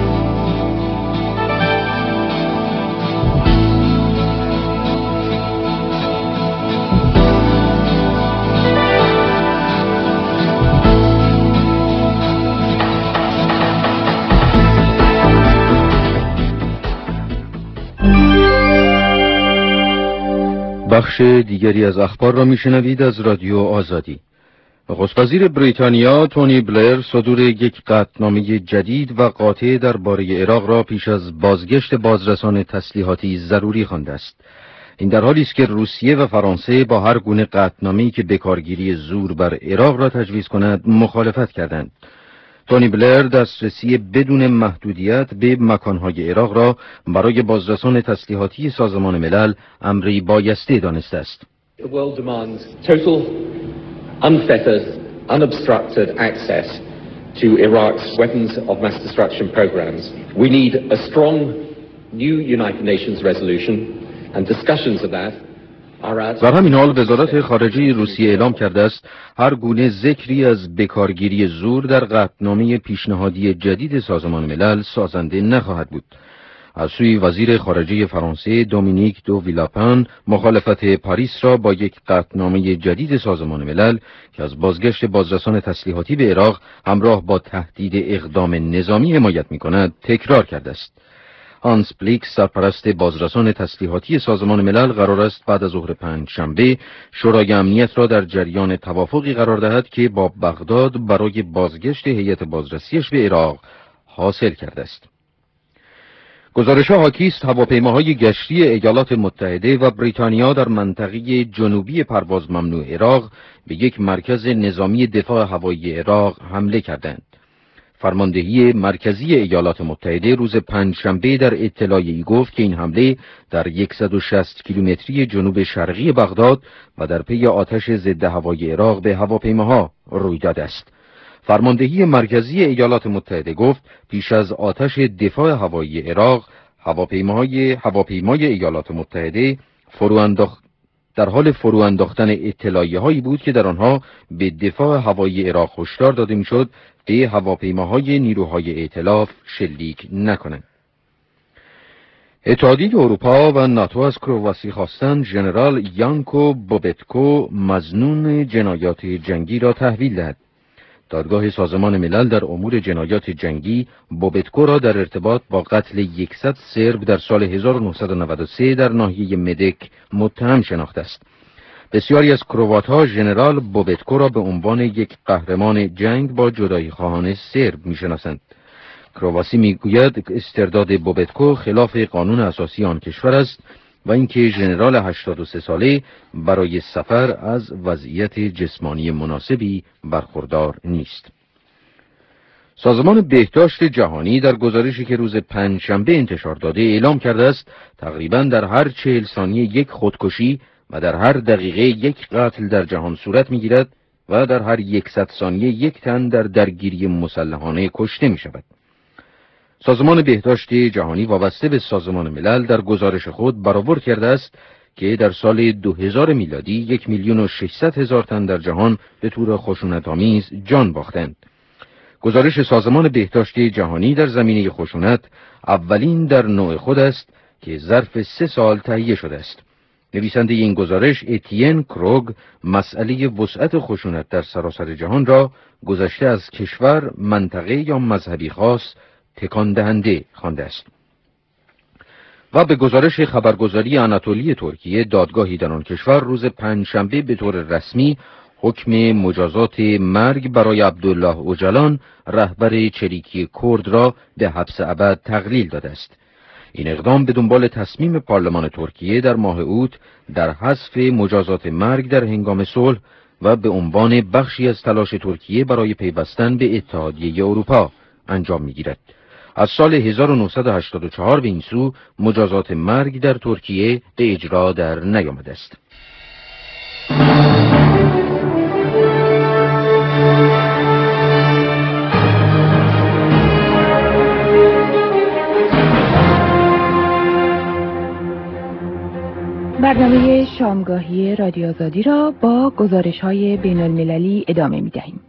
B: بخش دیگری از اخبار را میشنوید از رادیو آزادی. نخست وزیر بریتانیا تونی بلر صدور یک قطعنامه جدید و قاطع درباره عراق را پیش از بازگشت بازرسان تسلیحاتی ضروری خوانده است. این در حالی است که روسیه و فرانسه با هر گونه قطعنامه‌ای که بکارگیری زور بر عراق را تجویز کند مخالفت کردند. تونی بلر دسترسی بدون محدودیت به مکانهای عراق را برای بازرسان تسلیحاتی سازمان ملل امری بایسته دانسته است.
C: The world demands total, unfettered, unobstructed access to Iraq's weapons of mass destruction programs. We need a strong new United Nations resolution and discussions of that.
B: در همین حال وزارت خارجه روسیه اعلام کرده است هر گونه ذکری از بکارگیری زور در قطعنامه پیشنهادی جدید سازمان ملل سازنده نخواهد بود. از سوی وزیر خارجه فرانسه دومینیک دو ویلاپن مخالفت پاریس را با یک قطعنامه جدید سازمان ملل که از بازگشت بازرسان تسلیحاتی به عراق همراه با تهدید اقدام نظامی حمایت می‌کند تکرار کرده است. هانس بلیک سرپرست بازرسان تسلیحاتی سازمان ملل قرار است بعد از ظهر پنجشنبه شورای امنیت را در جریان توافقی قرار دهد که با بغداد برای بازگشت هیئت بازرسیش به عراق حاصل کرده است. گزارش‌ها حاکی است هواپیماهای گشتی ایالات متحده و بریتانیا در منطقه جنوبی پرواز ممنوع عراق به یک مرکز نظامی دفاع هوایی عراق حمله کردند. فرماندهی مرکزی ایالات متحده روز پنجشنبه در اطلاعیه‌ای گفت که این حمله در 160 کیلومتری جنوب شرقی بغداد و در پی آتش ضد هوایی عراق به هواپیماها روی داده است. فرماندهی مرکزی ایالات متحده گفت پیش از آتش دفاع هوایی عراق هواپیمای ایالات متحده در حال فرو انداختن اطلاعیه‌هایی بود که در آنها به دفاع هوایی عراق هشدار داده میشد به هواپیماهای نیروهای ائتلاف شلیک نکنند. اتحادیه اروپا و ناتو از کرواسی خواستند ژنرال یانکو بوبتکو مظنون جنایات جنگی را تحویل دهد. دادگاه سازمان ملل در امور جنایات جنگی بوبتکو را در ارتباط با قتل 100 سرب در سال 1993 در ناحیه مدک متهم شناخته است. بسیاری از کروات‌ها ژنرال بوبتکو را به عنوان یک قهرمان جنگ با جدایی خواهان سرب می‌شناسند. کرواسی میگوید استرداد بوبتکو خلاف قانون اساسی آن کشور است و اینکه ژنرال 83 ساله برای سفر از وضعیت جسمانی مناسبی برخوردار نیست. سازمان بهداشت جهانی در گزارشی که روز پنجشنبه انتشار داده اعلام کرده است تقریباً در هر 40 ثانیه یک خودکشی و در هر دقیقه یک قتل در جهان صورت می‌گیرد و در هر 100 ثانیه یک تن در درگیری مسلحانه کشته می‌شود. سازمان بهداشت جهانی وابسته به سازمان ملل در گزارش خود برآورد کرده است که در سال 2000 میلادی 1,600,000 تن در جهان به طور خشونت‌آمیز جان باختند. گزارش سازمان بهداشت جهانی در زمینه خشونت اولین در نوع خود است که ظرف 3 سال تهیه شده است. نویسنده این گزارش اتین کروگ مسئله وسعت خشونت در سراسر جهان را گذشته از کشور، منطقه یا مذهبی خاص تکان دهنده خوانده است. و به گزارش خبرگزاری آناتولی ترکیه دادگاهی در آن کشور روز پنجشنبه به طور رسمی حکم مجازات مرگ برای عبدالله اوجلان رهبر چریکی کرد را به حبس ابد تقلیل داده است. این اقدام به دنبال تصمیم پارلمان ترکیه در ماه اوت در حذف مجازات مرگ در هنگام صلح و به عنوان بخشی از تلاش ترکیه برای پیوستن به اتحادیه اروپا انجام می‌گیرد. از سال 1984 به این سو مجازات مرگ در ترکیه به اجرا در نیامده است.
M: برنامه شامگاهی رادیو آزادی را با گزارش‌های بین‌المللی ادامه می‌دهیم.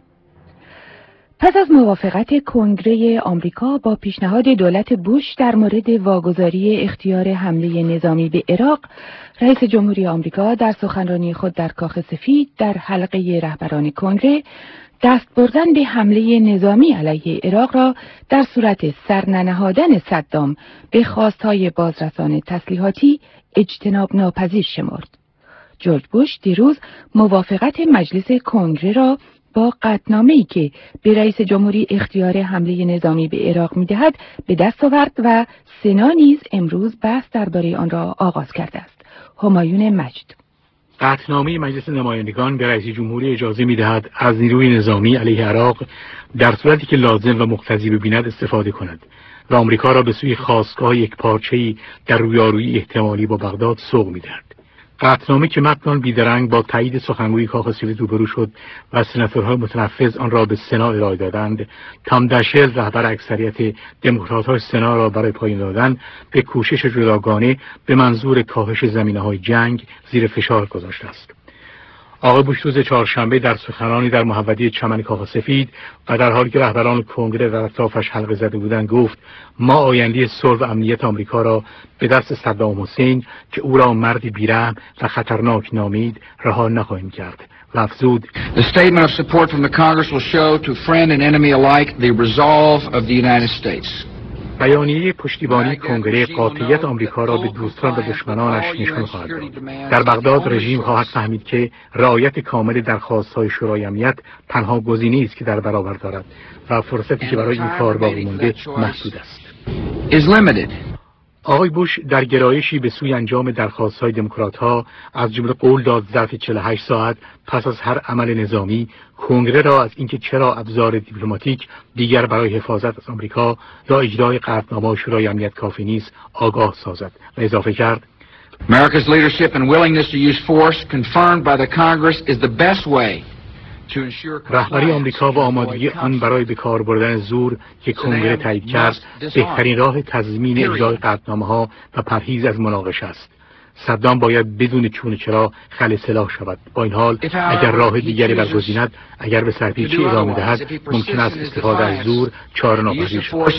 M: پس از موافقت کنگره آمریکا با پیشنهاد دولت بوش در مورد واگذاری اختیار حمله نظامی به عراق، رئیس جمهوری آمریکا در سخنرانی خود در کاخ سفید در حلقه رهبران کنگره دست بردن به حمله نظامی علیه عراق را در صورت سرننهادن صدام به خواستهای بازرسان تسلیحاتی اجتناب ناپذیر شمرد. جورج بوش دیروز موافقت مجلس کنگره را با قطعنامه‌ای که به رئیس جمهوری اختیار حمله نظامی به عراق می‌دهد به دست آورد و سنا نیز امروز بحث درباره آن را آغاز کرده است. همایون مجد:
N: قطعنامه مجلس نمایندگان به رئیس جمهوری اجازه می‌دهد از نیروی نظامی علیه عراق در صورتی که لازم و مقتضی ببیند استفاده کند و آمریکا را به سوی خاستگاه یکپارچه‌ای در رویارویی احتمالی با بغداد سوق می‌دهد. قطعنامه که متن آن بیدرنگ با تایید سخنگوی کاخ سفید روبرو شد و سناتورهای متنفذ آن را به سنا ارائه دادند، تام داشل رهبر اکثریت دموکرات‌های سنا را برای پایان دادن به کوشش جداگانه به منظور کاهش زمینه‌های جنگ زیر فشار گذاشته است. آقای بوش روز چهارشنبه در سخنرانی در محوطه چمن کاخ سفید و در حالی که رهبران کنگره در اطرافش حلقه زده بودند گفت: ما آینده صلح و امنیت آمریکا را به دست صدام حسین که او را مردی بیرحم و خطرناک نامید رها نخواهیم کرد. و افزود:
O: The statement of support from the Congress will show to friend and enemy alike the resolve of the United States.
N: بیانیه پشتیبانی کنگره قاطعیت آمریکا را به دوستان و دشمنانش نشان خواهد داد. در بغداد رژیم خواهد فهمید که رعایت کامل درخواست‌های شورای امنیت تنها گزینه‌ای است که در برابر دارد و فرصتی که برای این کار باقی مانده محدود است. آقای بوش در گرایشی به سوی انجام درخواست‌های دموکرات‌ها از جمله قول داد ظرف 48 ساعت پس از هر عمل نظامی کنگره را از اینکه چرا ابزار دیپلماتیک دیگر برای حفاظت از آمریکا یا اجرای قطعنامه شورای امنیت کافی نیست آگاه سازد و اضافه کرد:
O: America's leadership and willingness to use force confirmed by the Congress is the best way.
N: رهبری آمریکا و آمادگی آن برای به کار بردن زور که کنگره تایید کرد بهترین راه تضمین اجرای قطعنامه‌ها و پرهیز از مناقشه است. صدام باید بدون چون چرا خل سلاح شود. با این حال اگر راه دیگری برگزیند، اگر به سرپیچی ادامه دهد، ممکن است استفاده از زور چاره ناپذیر شود.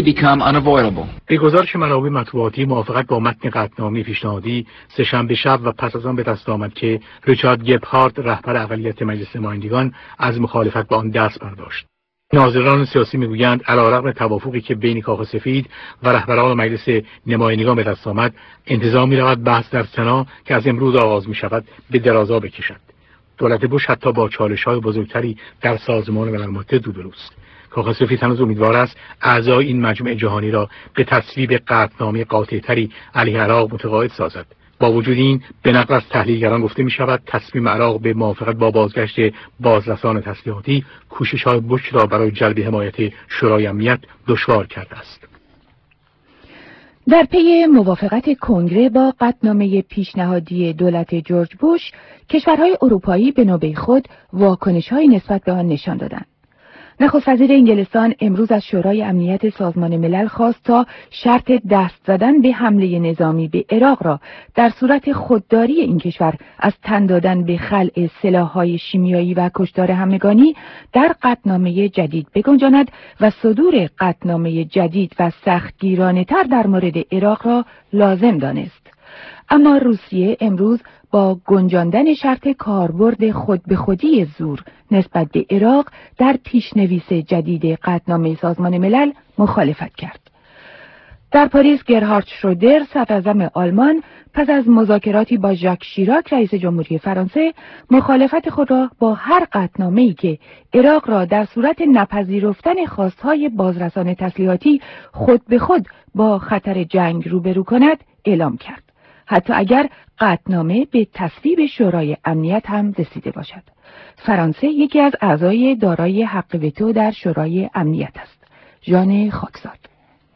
N: به گزارش منابع مطبوعاتی موافقت با متن قطعنامه پیشنهادی سه‌شنبه شب و پس از آن به دست آمد که ریچارد گبهارت رهبر اقلیت مجلس نمایندگان از مخالفت با آن دست برداشت. ناظران سیاسی میگویند علیرغم توافقی که بین کاخ سفید و رهبران مجلس نمایندگان به دست آمد، انتظار می‌رود بحث در سنا که از امروز آغاز می‌شود به درازا بکشد. دولت بوش حتی با چالش‌های بزرگتری در سازمان ملل متحد روبروست. کاخ سفید هنوز امیدوار است اعضای این مجمع جهانی را به تصویب قطعنامه قاطع‌تری علیه عراق متقاعد سازد. با وجود این به نقل از تحلیلگران گفته می شود تصمیم عراق به موافقت با بازگشت بازرسان تسلیحاتی کوشش‌های بوش را برای جلب حمایت شورای امنیت دشوار کرده است.
M: در پی موافقت کنگره با قطعنامه پیشنهادی دولت جورج بوش، کشورهای اروپایی به نوبه خود واکنش‌های نسبت به آن نشان دادند. نخست وزیر انگلستان امروز از شورای امنیت سازمان ملل خواست تا شرط دست زدن به حمله نظامی به عراق را در صورت خودداری این کشور از تن دادن به خلع سلاح‌های شیمیایی و کشتار همگانی در قطعنامه جدید بگنجاند و صدور قطعنامه جدید و سختگیرانه‌تر در مورد عراق را لازم دانست. اما روسیه امروز با گنجاندن شرط کاربرد خود به خودی زور نسبت به عراق در پیشنویس جدید قطعنامه سازمان ملل مخالفت کرد. در پاریس گرهارد شرودر صدراعظم آلمان پس از مذاکراتی با ژاک شیراک رئیس جمهوری فرانسه مخالفت خود را با هر قطعنامه‌ای که عراق را در صورت نپذیرفتن خواستهای بازرسان تسلیحاتی خود به خود با خطر جنگ روبرو کند اعلام کرد، حتی اگر قطعنامه به تصویب شورای امنیت هم رسیده باشد. فرانسه یکی از اعضای دارای حق وتو در شورای امنیت است. ژان خاکزاد: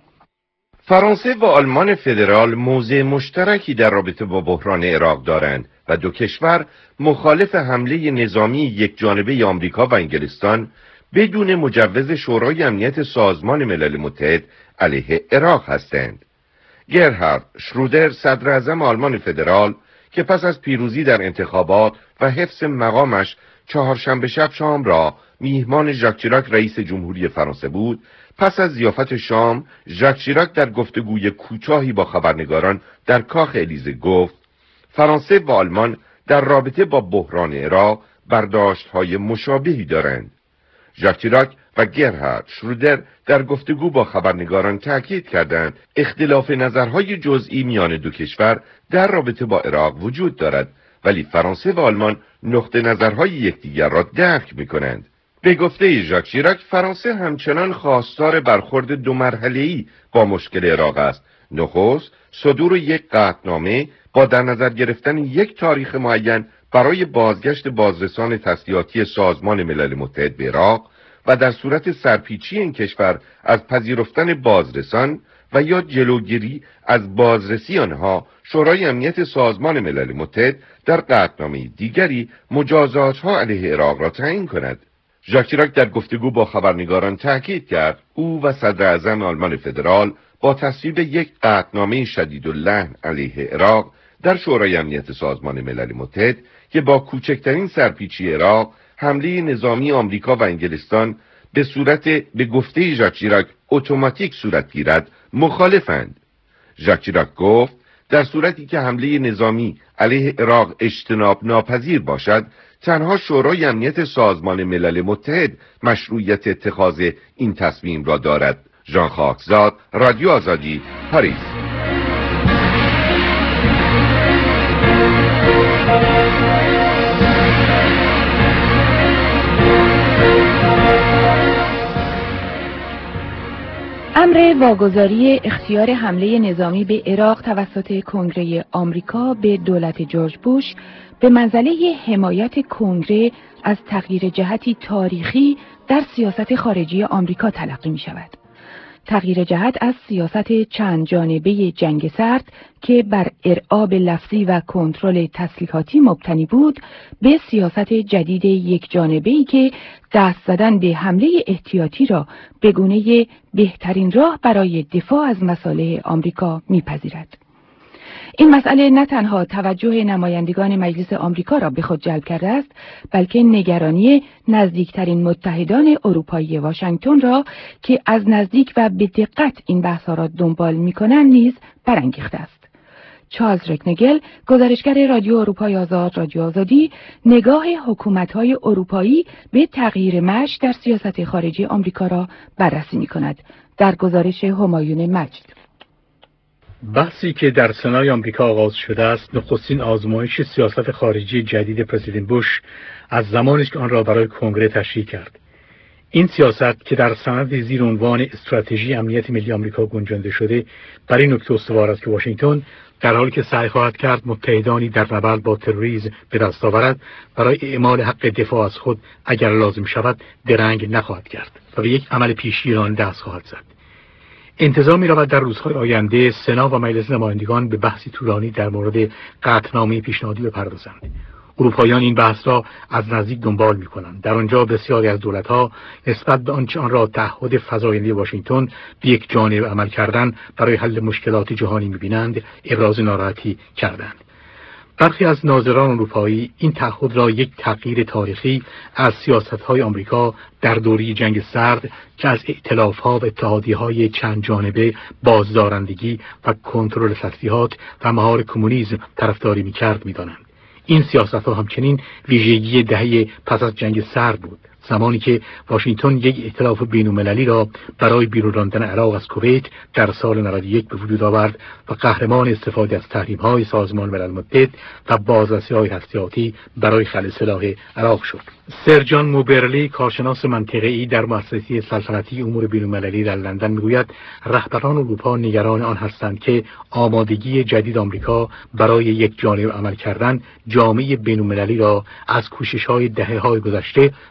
P: فرانسه و آلمان فدرال موضع مشترکی در رابطه با بحران عراق دارند و دو کشور مخالف حمله نظامی یکجانبه آمریکا و انگلستان بدون مجوز شورای امنیت سازمان ملل متحد علیه عراق هستند. گرهارد شرودر صدر اعظم آلمان فدرال که پس از پیروزی در انتخابات و حفظ مقامش چهارشنبه شب شام را میهمان ژاک شیراک رئیس جمهوری فرانسه بود، پس از ضیافت شام ژاک شیراک در گفتگوی کوتاهی با خبرنگاران در کاخ الیزه گفت فرانسه و آلمان در رابطه با بحران عراق برداشت‌های مشابهی دارند. ژاک شیراک و گرهارد شرودر در گفتگو با خبرنگاران تاکید کردند اختلاف نظرهای جزئی میان دو کشور در رابطه با عراق وجود دارد، ولی فرانسه و آلمان نقطه نظرهای یکدیگر را درک می‌کنند. به گفته ژاک شیراک فرانسه همچنان خواستار برخورد دو مرحله‌ای با مشکل عراق است. نخست صدور یک قطعنامه با در نظر گرفتن یک تاریخ معین برای بازگشت بازرسان تسلیحاتی سازمان ملل متحد به عراق و در صورت سرپیچی این کشور از پذیرفتن بازرسان و یا جلوگیری از بازرسی آنها، شورای امنیت سازمان ملل متحد در قطعنامه دیگری مجازات‌ها علیه عراق را تعیین کند. ژاک شیراک در گفتگو با خبرنگاران تاکید کرد او و صدر اعظم آلمان فدرال با تصویب یک قطعنامه شدیداللحن علیه عراق در شورای امنیت سازمان ملل متحد که با کوچکترین سرپیچی عراق حمله نظامی آمریکا و انگلستان به صورت به گفته ژاک شیراک اتوماتیک صورت گیرد مخالفند. ژاک شیراک گفت در صورتی که حمله نظامی علیه عراق اجتناب ناپذیر باشد، تنها شورای امنیت سازمان ملل متحد مشروعیت اتخاذ این تصمیم را دارد. ژان خاکزاد، رادیو آزادی، پاریس.
M: امر واگذاری اختیار حمله نظامی به عراق توسط کنگره آمریکا به دولت جورج بوش به منزله حمایت کنگره از تغییر جهتی تاریخی در سیاست خارجی آمریکا تلقی می شود. تغییر جهت از سیاست چند جانبه جنگ سرد که بر ارعاب لفظی و کنترل تسلیحاتی مبتنی بود به سیاست جدید یک جانبه‌ای که دست زدن به حمله احتیاطی را به گونه بهترین راه برای دفاع از مصالح آمریکا می‌پذیرد. این مسئله نه تنها توجه نمایندگان مجلس آمریکا را به خود جلب کرده است، بلکه نگرانی نزدیکترین متحدان اروپایی واشنگتن را که از نزدیک و به دقت این بحث‌ها را دنبال می‌کنند نیز برانگیخته است. چارلز رکنگل، گزارشگر رادیو اروپای آزاد، رادیو آزادی، نگاه حکومت‌های اروپایی به تغییر مشی در سیاست خارجی آمریکا را بررسی می‌کند. در گزارش همایون مجد.
N: بحثی که در سنای آمریکا آغاز شده است، نخستین آزمایش سیاست خارجی جدید پرزیدنت بوش از زمانی است که آن را برای کنگره تشریح کرد. این سیاست که در سند زیر عنوان استراتژی امنیت ملی آمریکا گنجانده شده، بر این نکته استوار است که واشنگتن در حالی که سعی خواهد کرد متحدانی در نبرد با تروریسم به دست آورد، برای اعمال حق دفاع از خود اگر لازم شود درنگ نخواهد کرد و به یک عمل پیشگیرانه دست خواهد زد. انتظار می‌رود در روزهای آینده سنا و مجلس نمایندگان به بحثی طولانی در مورد قطعنامه پیشنهادی بپردازند. اروپاییان این بحث را از نزدیک دنبال می‌کنند. در آنجا بسیاری از دولت‌ها نسبت به آنچه آن را تعهد فزاینده واشنگتن به یک جانب عمل کردن برای حل مشکلات جهانی می‌بینند، ابراز ناراحتی کردند. برخی از ناظران اروپایی این تعهد را یک تغییر تاریخی از سیاست‌های آمریکا در دوره جنگ سرد که از ائتلاف‌ها و اتحادیه‌های چند جانبه بازدارندگی و کنترل تسلیحات و مهار کمونیسم طرفداری می‌کرد می‌دانند. این سیاست‌ها همچنین ویژگی دهه پس از جنگ سرد بود، زمانی که واشنگتن یک ائتلاف بین‌المللی را برای بیرون راندن عراق از کویت در سال 91 به وجود آورد و قهرمان استفاده از تحریم‌های سازمان ملل متحد و بازرسی‌های هسته‌آتی برای خلع سلاح عراق شد. سر جان موبرلی، کارشناس منطقه‌ای در مؤسسه سلطنتی امور بین‌المللی در لندن میگوید رهبران اروپا نگران آن هستند که آمادگی جدید آمریکا برای یک جانب عمل کردن جامعه بین‌المللی را از کوشش‌های دهه‌های گذشته برای به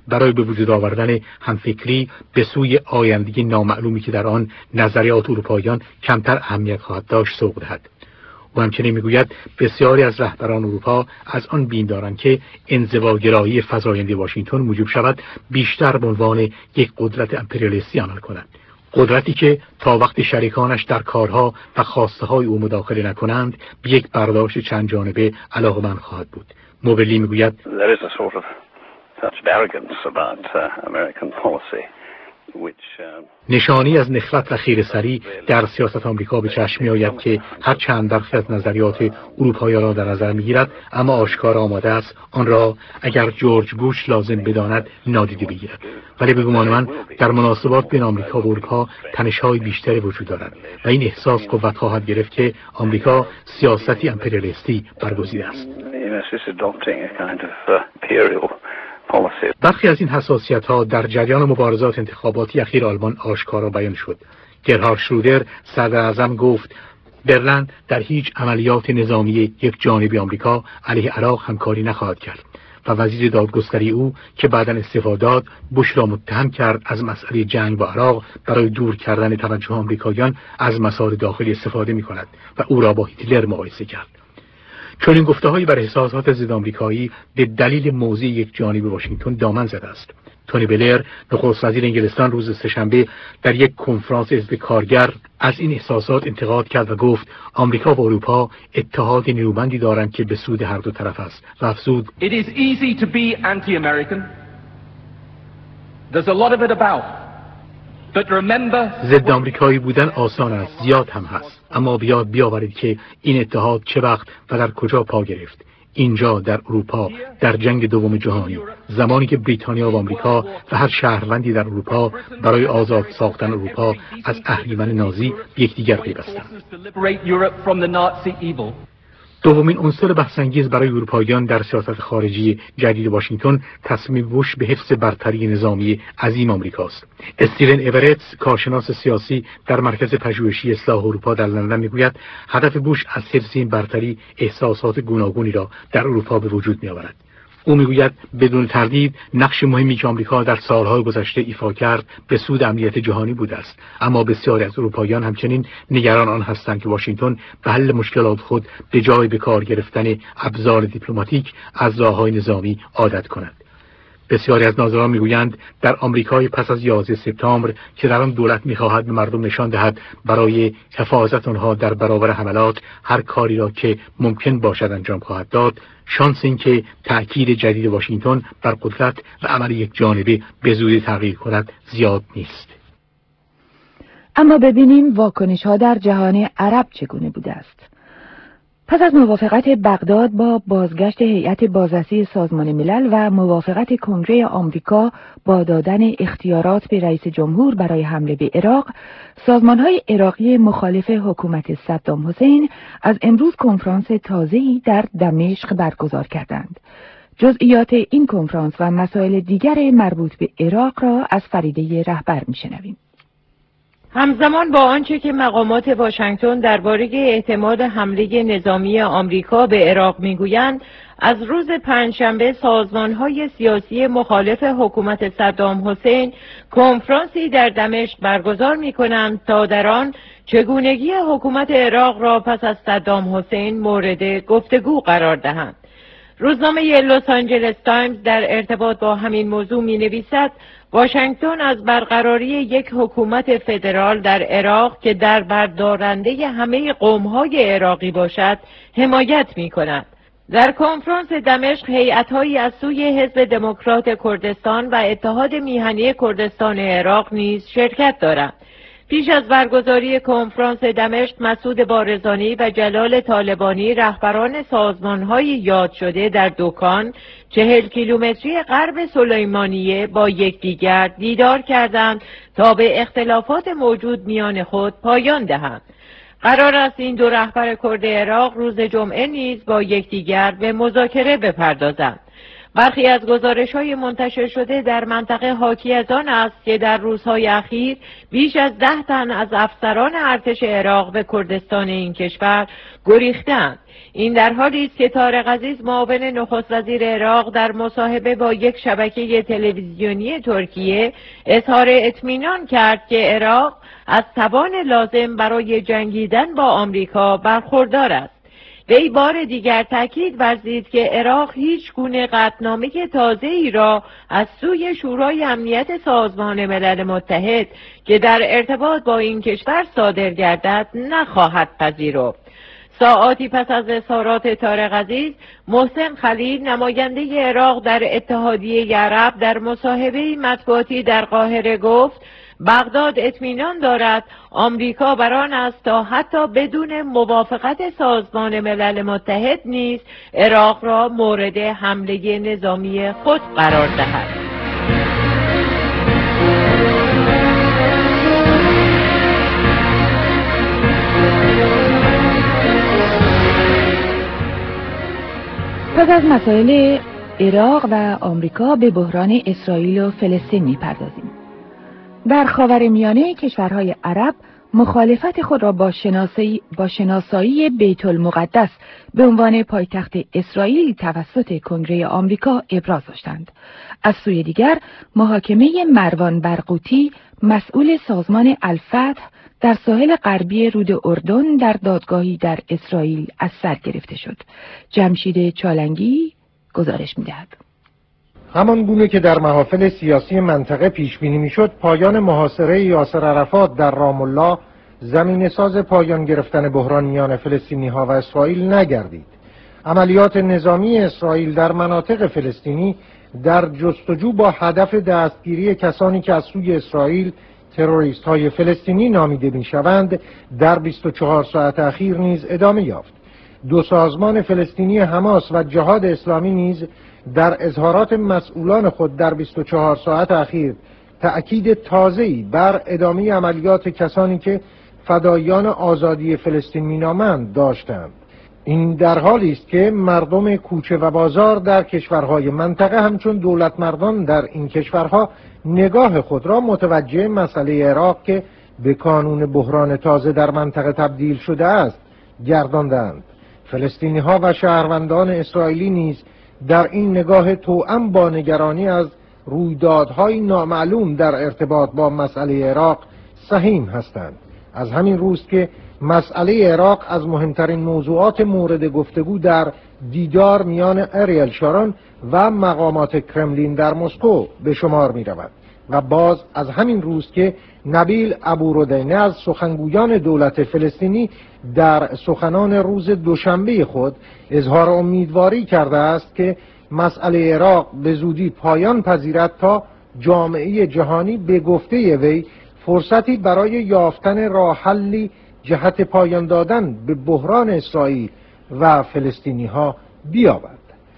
N: وجود آوردن همفکری به سوی آینده نامعلومی که در آن نظریات اروپاییان کمتر اهمیت خواهد داشت سوق دهد. و همچنین میگوید بسیاری از رهبران اروپا از آن بین دارند که انزواگرایی فزاینده واشنگتن موجب شود بیشتر به عنوان یک قدرت امپریالیستی عمل کنند، قدرتی که تا وقت شریکانش در کارها و خواسته های او مداخله نکنند به یک برداشت چند جانبه علاقه‌مند خواهد بود. موبلی میگوید
Q: There is a sort of touch of arrogance about American policy.
N: نشانی از نخوت و خیره‌سری در سیاست آمریکا به چشم می‌آید که هر چند برخی از نظریات اروپایی‌ها را در نظر می‌گیرد، اما آشکارا آماده است آن را اگر جورج بوش لازم بداند نادیده بگیرد. ولی به گمان من در مناسبات بین آمریکا و اروپا تنش‌های بیشتری وجود دارد و این احساس قوت خواهد گرفت که آمریکا سیاستی امپریالیستی برگزیده است. برخی از این حساسیت‌ها در جریان مبارزات انتخاباتی اخیر آلمان آشکارا بیان شد. گرهارد شرودر صدراعظم گفت برلین در هیچ عملیات نظامی یک جانبی آمریکا علیه عراق همکاری نخواهد کرد و وزیر دادگستری او که بعداً استعفا داد بوش را متهم کرد از مسئله جنگ با عراق برای دور کردن توجه آمریکاییان از مسائل داخلی استفاده می‌کند و او را با هیتلر مقایسه کرد. چون این گفته‌هایی بر احساسات ضد آمریکایی به دلیل موضع یک جانبی واشنگتن دامن زده است. تونی بلر نخست وزیر انگلستان روز سه‌شنبه در یک کنفرانس حزب کارگر از این احساسات انتقاد کرد و گفت آمریکا و اروپا اتحاد نیرومندی دارند که به سود هر دو طرف است و افزود
R: It is easy to be anti-American. There's a lot of it about. But remember
N: ضد آمریکایی بودن آسان است، زیاد هم هست، اما بیاورید که این اتحاد چه وقت و در کجا پا گرفت. اینجا در اروپا در جنگ دوم جهانی، زمانی که بریتانیا و آمریکا و هر شهروندی در اروپا برای آزاد ساختن اروپا از اهریمن نازی به یکدیگر پیوستند. دومین عنصر بحث‌انگیز برای اروپاییان در سیاست خارجی جدید واشنگتن تصمیم بوش به حفظ برتری نظامی عظیم آمریکاست. استیون اورتز کارشناس سیاسی در مرکز پژوهشی اصلاح اروپا در لندن میگوید هدف بوش از حفظ این برتری احساسات گوناگونی را در اروپا به وجود می‌آورد. او میگوید بدون تردید نقش مهمی که آمریکا در سالهای گذشته ایفا کرد به سود امنیت جهانی بوده است، اما بسیاری از اروپاییان همچنین نگران آن هستند که واشنگتن به حل مشکلات خود به جای به کار گرفتن ابزار دیپلماتیک از راه‌های نظامی عادت کند. بسیاری از ناظران میگویند در آمریکای پس از 11 سپتامبر که در آن دولت می‌خواهد به مردم نشان دهد برای حفاظت آنها در برابر حملات هر کاری را که ممکن باشد انجام خواهد داد، شانس این که تأکید جدید واشنگتن بر قدرت و عمل یک جانبه به زودی تغییر کند زیاد نیست.
M: اما ببینیم واکنش‌ها در جهان عرب چگونه بوده است. پس از موافقت بغداد با بازگشت هیئت بازرسی سازمان ملل و موافقت کنگره آمریکا با دادن اختیارات به رئیس جمهور برای حمله به عراق، سازمان‌های عراقی مخالف حکومت صدام حسین از امروز کنفرانس تازه‌ای در دمشق برگزار کردند. جزئیات این کنفرانس و مسائل دیگر مربوط به عراق را از فریده رهبر می‌شنویم.
S: همزمان با آنچه که مقامات واشنگتن درباره احتمال حمله نظامی آمریکا به عراق میگویند، از روز پنجشنبه سازمان‌های سیاسی مخالف حکومت صدام حسین کنفرانسی در دمشق برگزار می‌کنند تا در آن چگونگی حکومت عراق را پس از صدام حسین مورد گفتگو قرار دهند. روزنامه لس آنجلس تایمز در ارتباط با همین موضوع می‌نویسد واشنگتن از برقراری یک حکومت فدرال در عراق که در بردارنده همه قوم‌های عراقی باشد حمایت می‌کند. در کنفرانس دمشق هیئت‌هایی از سوی حزب دموکرات کردستان و اتحاد میهنی کردستان عراق نیز شرکت دارند. پیش از برگزاری کنفرانس دمشق، مسعود بارزانی و جلال طالبانی رهبران سازمان‌های یاد شده در دکان 40 کیلومتری غرب سلیمانیه با یکدیگر دیدار کردند تا به اختلافات موجود میان خود پایان دهند. قرار است این دو رهبر کرد عراق روز جمعه نیز با یکدیگر به مذاکره بپردازند. برخی از گزارش‌های منتشر شده در منطقه حاکی از آن است که در روزهای اخیر بیش از 10 تن از افسران ارتش عراق به کردستان این کشور گریختند. این در حالی است که طارق عزیز معاون نخست وزیر عراق در مصاحبه با یک شبکه تلویزیونی ترکیه اظهار اطمینان کرد که عراق از توان لازم برای جنگیدن با آمریکا برخوردار است. وی بار دیگر تاکید ورزید که عراق هیچ گونه قطعنامه تازه‌ای را از سوی شورای امنیت سازمان ملل متحد که در ارتباط با این کشور صادر گردد نخواهد پذیرفت. ساعاتی پس از اظهارات طارق عزیز، محسن خلیل نماینده عراق در اتحادیه عرب در مصاحبه مطبوعاتی در قاهره گفت بغداد اطمینان دارد آمریکا بر آن است تا حتی بدون موافقت سازمان ملل متحد نیز عراق را مورد حمله نظامی خود قرار دهد.
M: پس از مسائل عراق و آمریکا به بحران اسرائیل و فلسطین می‌پردازیم. در خاورمیانه کشورهای عرب مخالفت خود را با شناسایی بیت المقدس به عنوان پایتخت اسرائیل توسط کنگره آمریکا ابراز داشتند. از سوی دیگر محاکمه مروان برغوثی مسئول سازمان الفتح در ساحل غربی رود اردن در دادگاهی در اسرائیل از سر گرفته شد. جمشید چالنگی گزارش می‌دهد.
T: همان گونه که در محافل سیاسی منطقه پیش بینی میشد، پایان محاصره یاسر عرفات در رام الله زمینه ساز پایان گرفتن بحران میان فلسطینی‌ها و اسرائیل نگردید. عملیات نظامی اسرائیل در مناطق فلسطینی در جستجو با هدف دستگیری کسانی که از سوی اسرائیل تروریست‌های فلسطینی نامیده میشوند در 24 ساعت اخیر نیز ادامه یافت. دو سازمان فلسطینی حماس و جهاد اسلامی نیز در اظهارات مسئولان خود در 24 ساعت اخیر تأکید تازه‌ای بر ادامه عملیات کسانی که فدایان آزادی فلسطین مینامند داشتند. این در حالی است که مردم کوچه و بازار در کشورهای منطقه همچون دولت مردان در این کشورها نگاه خود را متوجه مسئله عراق که به کانون بحران تازه در منطقه تبدیل شده است گرداندند. فلسطینی ها و شهروندان اسرائیلی نیز در این نگاه توأم با نگرانی از رویدادهای نامعلوم در ارتباط با مسئله عراق سهیم هستند. از همین روست که مسئله عراق از مهمترین موضوعات مورد گفتگو در دیدار میان اریل شارون و مقامات کرملین در مسکو به شمار می رود و باز از همین روست که نبیل ابوردینه از سخنگویان دولت فلسطینی در سخنان روز دوشنبه خود اظهار امیدواری کرده است که مسئله عراق به زودی پایان پذیرد تا جامعه جهانی به گفته وی فرصتی برای یافتن راه حلی جهت پایان دادن به بحران اسرائیل و فلسطینی ها بیابد.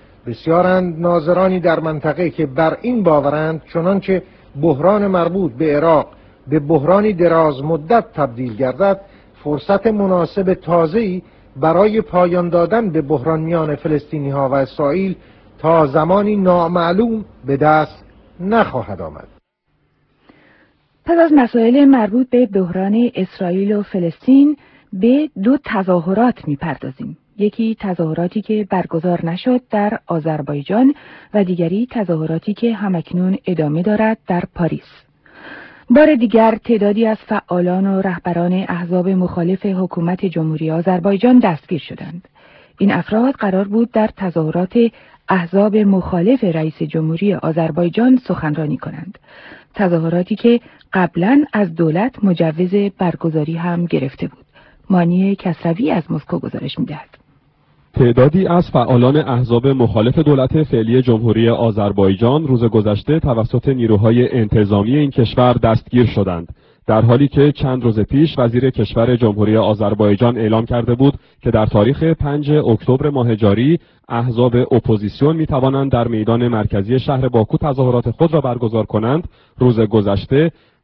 T: بسیارند ناظرانی در منطقه که بر این باورند چنانچه بحران مربوط به عراق به بحرانی دراز مدت تبدیل گردد، فرصت مناسب تازه‌ای برای پایان دادن به بحران میان فلسطینی ها و اسرائیل تا زمانی نامعلوم به دست نخواهد آمد.
M: پس از مسائل مربوط به بحران اسرائیل و فلسطین به دو تظاهرات می‌پردازیم. یکی تظاهراتی که برگزار نشد در آذربایجان و دیگری تظاهراتی که همکنون ادامه دارد در پاریس. بار دیگر تعدادی از فعالان و رهبران احزاب مخالف حکومت جمهوری آذربایجان دستگیر شدند. این افراد قرار بود در تظاهرات احزاب مخالف رئیس جمهوری آذربایجان سخنرانی کنند. تظاهراتی که قبلا از دولت مجوز برگزاری هم گرفته بود. مانی کسروی از مسکو گزارش می‌دهد.
U: تعدادی از فعالان احزاب مخالف دولت فعلی جمهوری آذربایجان روز گذشته توسط نیروهای انتظامی این کشور دستگیر شدند، در حالی که چند روز پیش وزیر کشور جمهوری آذربایجان اعلام کرده بود که در تاریخ 5 اکتبر ماه جاری احزاب اپوزیسیون می توانند در میدان مرکزی شهر باکو تظاهرات خود را برگزار کنند. روز گذشته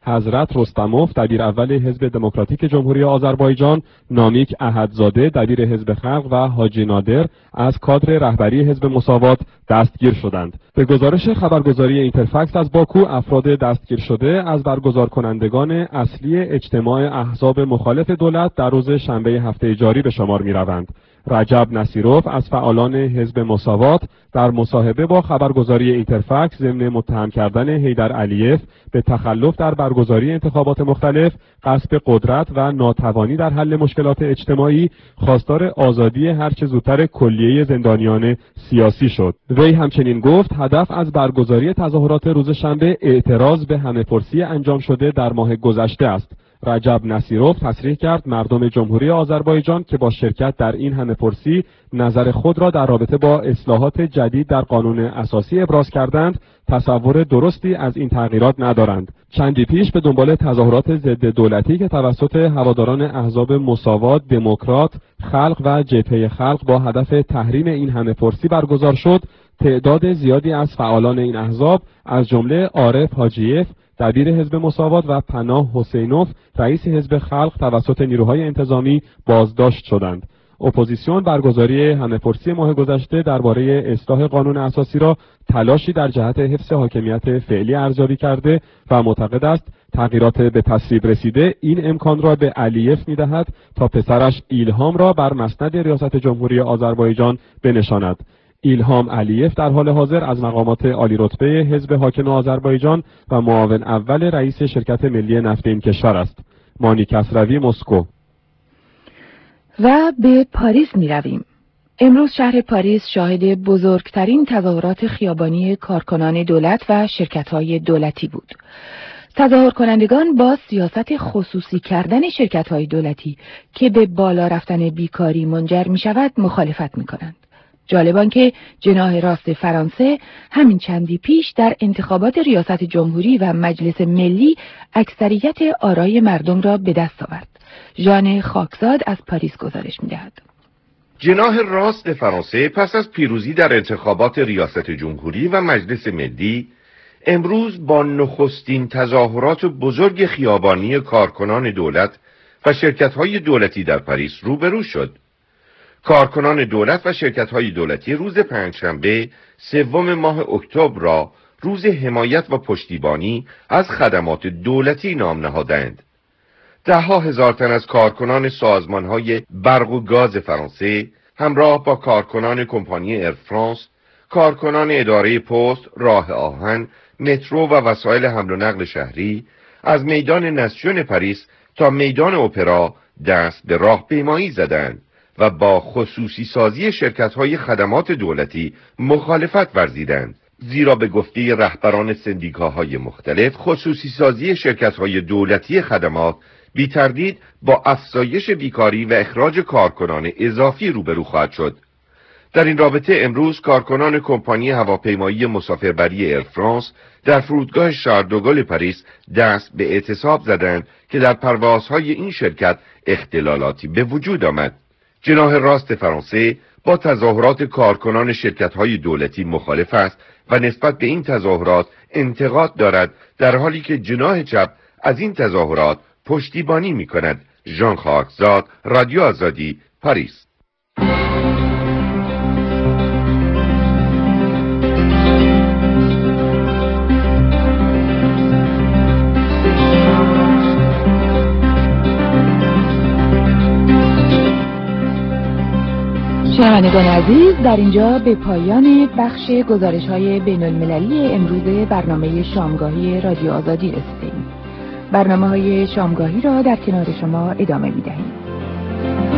U: حضرت رستموف دبیر اول حزب دموکراتیک جمهوری آذربایجان، نامیک احدزاده دبیر حزب خلق و حاجی نادر از کادر رهبری حزب مساوات دستگیر شدند. به گزارش خبرگزاری اینترفکس از باکو، افراد دستگیر شده از برگزار کنندگان اصلی اجتماع احزاب مخالف دولت در روز شنبه هفته جاری به شمار می‌روند. رجب نصیروف از فعالان حزب مساوات در مصاحبه با خبرگزاری اینترفکس ضمن متهم کردن حیدر علیف به تخلف در برگزاری انتخابات مختلف، غصب قدرت و ناتوانی در حل مشکلات اجتماعی، خواستار آزادی هرچه زودتر کلیه زندانیان سیاسی شد. وی همچنین گفت هدف از برگزاری تظاهرات روز شنبه اعتراض به همه‌پرسی انجام شده در ماه گذشته است. رجب نصیروف تصریح کرد مردم جمهوری آذربایجان که با شرکت در این همه‌پرسی نظر خود را در رابطه با اصلاحات جدید در قانون اساسی ابراز کردند، تصور درستی از این تغییرات ندارند. چندی پیش به دنبال تظاهرات ضد دولتی که توسط هواداران احزاب مساوات، دموکرات، خلق و جبهه خلق با هدف تحریم این همه‌پرسی برگزار شد، تعداد زیادی از فعالان این احزاب از جمله عارف حاجیف دبیر حزب مساوات و پناه حسینوف رئیس حزب خلق توسط نیروهای انتظامی بازداشت شدند. اپوزیسیون برگزاری همه‌پرسی ماه گذشته درباره اصلاح قانون اساسی را تلاشی در جهت حفظ حاکمیت فعلی ارزیابی کرده و معتقد است تغییرات به تصویب رسیده این امکان را به علیف می‌دهد تا پسرش ایلهام را بر مسند ریاست جمهوری آذربایجان بنشاند. ایلهام علیف در حال حاضر از مقامات عالی رتبه حزب حاکم آذربایجان و معاون اول رئیس شرکت ملی نفت این کشور است. مانی کسروی، مسکو.
M: و به پاریس می رویم. امروز شهر پاریس شاهد بزرگترین تظاهرات خیابانی کارکنان دولت و شرکت‌های دولتی بود. تظاهر کنندگان با سیاست خصوصی کردن شرکت‌های دولتی که به بالا رفتن بیکاری منجر می شود مخالفت می کنند. جالبان که جناح راست فرانسه همین چندی پیش در انتخابات ریاست جمهوری و مجلس ملی اکثریت آرای مردم را به دست آورد. ژان خاکزاد از پاریس گزارش می‌دهد.
P: جناح راست فرانسه پس از پیروزی در انتخابات ریاست جمهوری و مجلس ملی امروز با نخستین تظاهرات بزرگ خیابانی کارکنان دولت و شرکت‌های دولتی در پاریس روبرو شد. کارکنان دولت و شرکت‌های دولتی روز پنجشنبه 3 ماه اکتبر را روز حمایت و پشتیبانی از خدمات دولتی نام نهادند. ده‌ها هزار تن از کارکنان سازمان‌های برق و گاز فرانسه همراه با کارکنان کمپانی ایر فرانس، کارکنان اداره پست، راه آهن، مترو و وسایل حمل و نقل شهری از میدان نسیون پاریس تا میدان اپرا دست به راهپیمایی زدند و با خصوصی سازی شرکت‌های خدمات دولتی مخالفت ورزیدند، زیرا به گفته رهبران سندیکاهای مختلف خصوصی سازی شرکت‌های دولتی خدمات بی تردید با افزایش بیکاری و اخراج کارکنان اضافی روبرو خواهد شد. در این رابطه امروز کارکنان کمپانی هواپیمایی مسافربری ایر فرانس در فرودگاه شاردوگل پاریس دست به اعتصاب زدند که در پروازهای این شرکت اختلالاتی به وجود آمد. جناح راست فرانسه با تظاهرات کارکنان شرکت‌های دولتی مخالف است و نسبت به این تظاهرات انتقاد دارد، در حالی که جناح چپ از این تظاهرات پشتیبانی می‌کند. ژان خاکزاد، رادیو آزادی، پاریس.
M: شنوندگان عزیز، در اینجا به پایان بخش گزارش‌های بین‌المللی امروز برنامه شامگاهی رادیو آزادی رسیدیم. برنامه‌های شامگاهی را در کنار شما ادامه می‌دهیم.